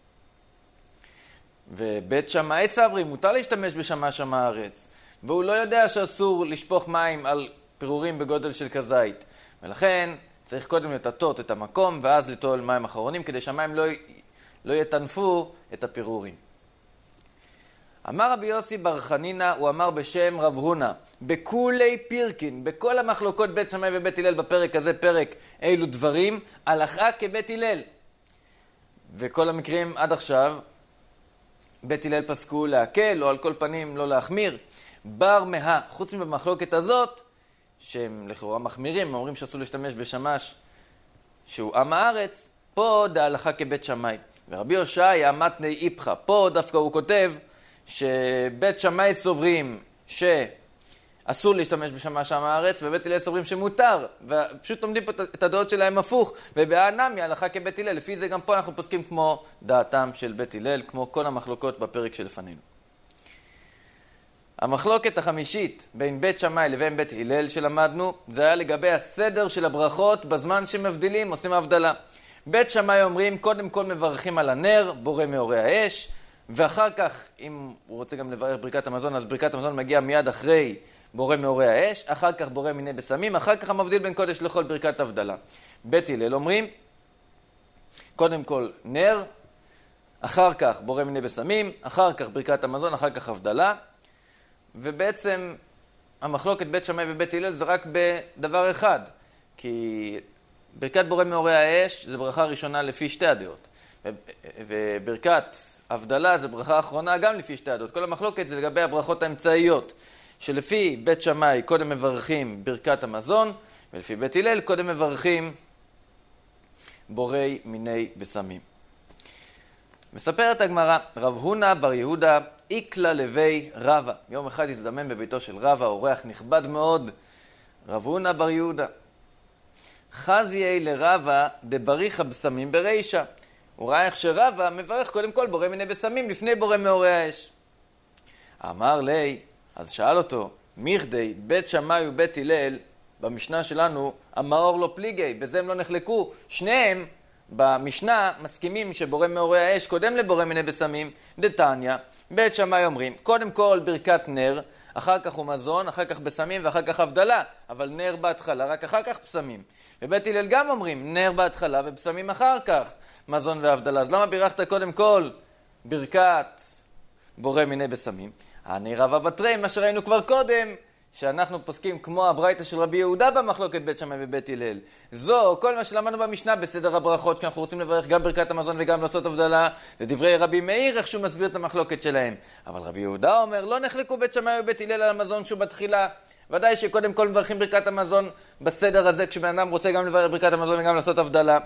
ובית שמאי סברי, מותר להשתמש בשמש עם הארץ, והוא לא יודע שאסור לשפוך מים על פירורים בגודל של כזית, ולכן צריך קודם לטטות את המקום ואז לטול מים אחרונים, כדי שהמים לא יתנפו את הפירורים. אמר רבי יוסי בר חנינא, הוא אמר בשם רב הונא, בכולי פירקין, בכל המחלוקות בית שמאי ובית הלל בפרק הזה, פרק אילו דברים, הלכה כבית הלל. וכל המקרים עד עכשיו, בית הלל פסקו להקל, או על כל פנים לא להחמיר. בר מה, חוץ מבמחלוקת הזאת, שהם לכאורה מחמירים, אומרים שאסור להשתמש בשמש שהוא עם הארץ, פה דהלכה כבית שמאי. ורבי הושעיה מתני איפכא, פה דווקא הוא כותב שבית שמאי סוברים שאסור להשתמש בשמש עם הארץ, ובית הלל סוברים שמותר, ופשוט עומדים פה את הדעות שלהם הפוך, ובענמי הלכה כבית הלל. לפי זה גם פה אנחנו פוסקים כמו דעתם של בית הלל, כמו כל המחלוקות בפרק שלפנינו. המחלוקת החמישית בין בית שמאי לבין בית הלל שלמדנו, זה היה לגבי הסדר של הברכות בזמן שמבדילים, עושים הבדלה. בית שמאי אומרים, קודם כל מברכים על הנר, בורא מאורי האש, ואחר כך, אם הוא רוצה גם לברך ברכת המזון, אז ברכת המזון מגיע מיד אחרי בורא מאורי האש, אחר כך בורא מיני בשמים, אחר כך המבדיל בין קודש לחול ברכת הבדלה. בית הלל אומרים, קודם כל נר, אחר כך בורא מיני בשמים, אחר כך ברכת המזון, אחר כך הבדלה. ובעצם המחלוקת בית שמאי ובית הלל זה רק בדבר אחד, כי ברכת בורא מאורי האש זה ברכה ראשונה לפי שתי הדעות, וברכת הבדלה זה ברכה אחרונה גם לפי שתי הדעות. כל המחלוקת זה לגבי הברכות האמצעיות, שלפי בית שמאי קודם מברכים ברכת המזון, ולפי בית הלל קודם מברכים בורא מיני בשמים. מספרת הגמרא, רב הונא בר יהודה איקלה לוי רבא. יום אחד הזדמן בביתו של רבא, אורח נכבד מאוד, רב הונא בר יהודה. חזייה לרבא דבריך בשמים ברישא. הוא ראה איך שרבא מברך קודם כל בורא מיני בשמים לפני בורא מאורי האש. אמר לי, אז שאל אותו, מיכדי בית שמאי ובית הלל, במשנה שלנו, המאור לא פליגי, בזה הם לא נחלקו, שניהם במשנה מסכימים שבורא מאורי האש קודם לבורא מיני בשמים. דתניא, בית שמאי אומרים, קודם כל ברכת נר, אחר כך הוא מזון, אחר כך בשמים ואחר כך הבדלה, אבל נר בהתחלה, רק אחר כך בשמים. ובית הלל גם אומרים, נר בהתחלה ובשמים אחר כך, מזון והבדלה. אז למה בירכת קודם כל ברכת בורא מיני בשמים? אני רבא בתרי, מה שראינו כבר קודם, שאנחנו פוסקים כמו הברייתא של רבי יהודה במחלוקת בית שמאי ובית הלל. זו, כל מה שלמדנו במשנה בסדר הברכות, כשאנחנו רוצים לברך גם ברכת המזון וגם לעשות הבדלה, זה דברי רבי מאיר, איך שהוא מסביר את המחלוקת שלהם. אבל רבי יהודה אומר, לא נחלקו בית שמאי ובית הלל על המזון שהוא בתחילה. ודאי שקודם כל מברכים ברכת המזון בסדר הזה, כשבן אדם רוצה גם לברך ברכת המזון וגם לעשות הבדלה.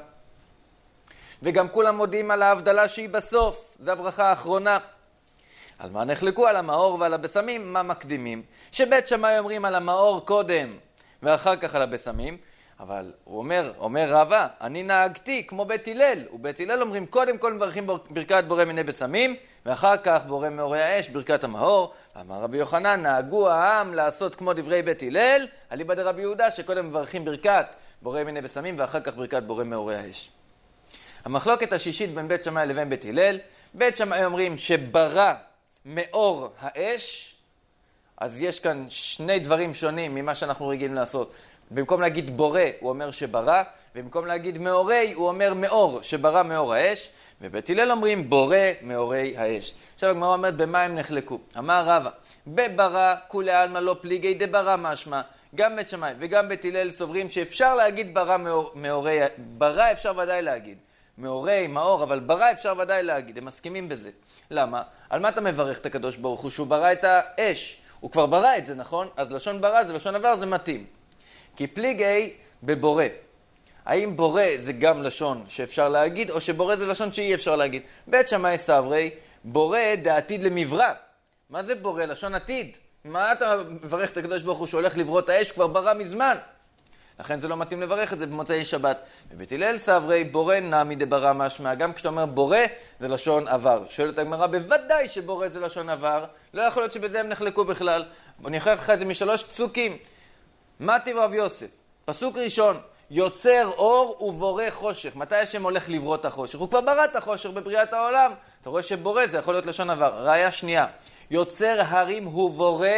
וגם כולם מודיעים על ההבדלה שהיא בסוף, זו הברכה האחרונה. על מה נחלקו? על המאור ועל הבשמים, מה מקדימים? שבית שמאי אומרים על המאור קודם ואחר כך על הבשמים, אבל הוא אומר רבא, אני נהגתי כמו בית הלל, ובית הלל אומרים קודם כל מברכים ברכת בורא מיני בשמים, ואחר כך בורא מאורי האש ברכת המאור. אמר רבי יוחנן, נהגו העם לעשות כמו דברי בית הלל, אליבא דרבי יהודה שקודם מברכים ברכת בורא מיני בשמים ואחר כך ברכת בורא מאורי האש. המחלוקת השישית בין בית שמאי לבין בית הלל, בית שמאי אומרים שברא מאור האש, אז יש כאן שני דברים שונים ממה שאנחנו רגילים לעשות. במקום להגיד בורא, הוא אומר שברא, ובמקום להגיד מאורי, הוא אומר מאור, שברא מאור האש, ובית הלל אומרים בורא מאורי האש. עכשיו הגמרא אומרת במה הם נחלקו. אמר רבא, בברא כולי עלמא לא פליגי דברא משמע. גם בית שמאי וגם בית הלל סוברים שאפשר להגיד ברא מאורי, ברא אפשר ודאי להגיד. מאורי, מאור, אבל ברא אפשר ודאי להגיד, הם מסכימים בזה. למה? על מה אתה מברך את הקדוש ברוך הוא? שהוא ברא את האש. הוא כבר ברא את זה, נכון? אז לשון ברא זה לשון עבר, זה מתאים. כי פליגי בבורא. האם בורא זה גם לשון שאפשר להגיד, או שבורא זה לשון שאי אפשר להגיד? בית שמאי סברי, בורא דעתיד למברא. מה זה בורא? לשון עתיד. מה אתה מברך את הקדוש ברוך הוא שהולך לברוא את האש? כבר ברא מזמן. לכן זה לא מתאים לברך את זה במוצאי שבת. בבית הלל סברי בורא נמי דברא משמע. גם כשאתה אומר בורא זה לשון עבר. שואלת הגמרא, בוודאי שבורא זה לשון עבר. לא יכול להיות שבזה הם נחלקו בכלל. אני אקרא לך את זה משלוש פסוקים. מתי רב יוסף, פסוק ראשון, יוצר אור ובורא חושך. מתי השם הולך לברוא את החושך? הוא כבר ברא את החושך בבריאת העולם. אתה רואה שבורא זה יכול להיות לשון עבר. ראיה שנייה, יוצר הרים הוא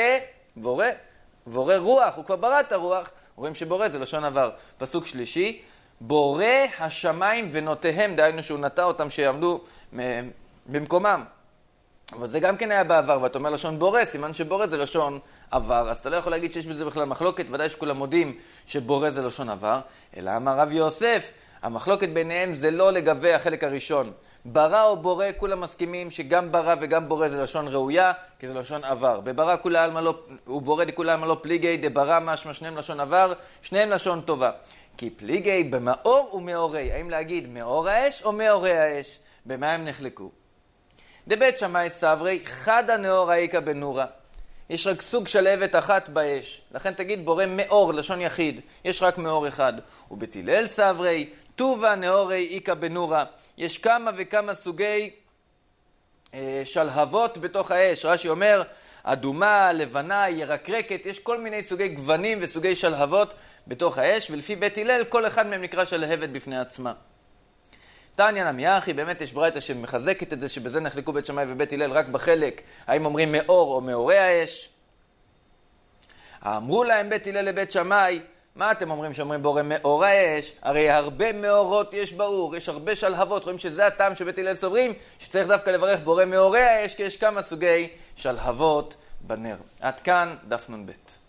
בורא רוח, הוא כבר ברא את הרוח. רואים שבורא זה לשון עבר. פסוק שלישי, בורא השמיים ונותיהם, דהיינו שהוא נטע אותם שיעמדו במקומם. אבל זה גם כן היה בעבר, ואתה אומר לשון בורא, סימן שבורא זה לשון עבר, אז אתה לא יכול להגיד שיש בזה בכלל מחלוקת, ודאי שכולם מודים שבורא זה לשון עבר, אלא אמר רב יוסף, המחלוקת ביניהם זה לא לגבי החלק הראשון. ברא או בורא, כולם מסכימים שגם ברא וגם בורא זה לשון ראויה, כי זה לשון עבר. בברא כולה עלמא לא, ובורא דכולה עלמא לא פליגי, דברא משמע שניהם לשון עבר, שניהם לשון טובה. כי פליגי במאור ומאורי, האם להגיד מאור האש או מאורי האש? במה הם נחלקו? דבית שמאי סברי, חדא נאורא איכא בנורא. יש רק סוג שלהבת אחת באש. לכן תגיד בורא מאור, לשון יחיד. יש רק מאור אחד. ובית הלל סברי, טובא נאורי איכא בנורא. יש כמה וכמה סוגי שלהבות בתוך האש. רש"י אומר, אדומה, לבנה, ירקרקת. יש כל מיני סוגי גוונים וסוגי שלהבות בתוך האש. ולפי בית הלל, כל אחד מהם נקרא שלהבת בפני עצמה. תניא נמי אחי, באמת יש ברייתא שמחזקת את זה, שבזה נחלקו בית שמאי ובית הלל רק בחלק, האם אומרים מאור או מאורי האש. אמרו להם בית הלל לבית שמאי, מה אתם אומרים שאומרים בורא מאור האש? הרי הרבה מאורות יש באור, יש הרבה שלהבות, רואים שזה הטעם שבית הלל סוברים, שצריך דווקא לברך בורא מאורי האש, כי יש כמה סוגי שלהבות בנר. עד כאן דף נ"ב.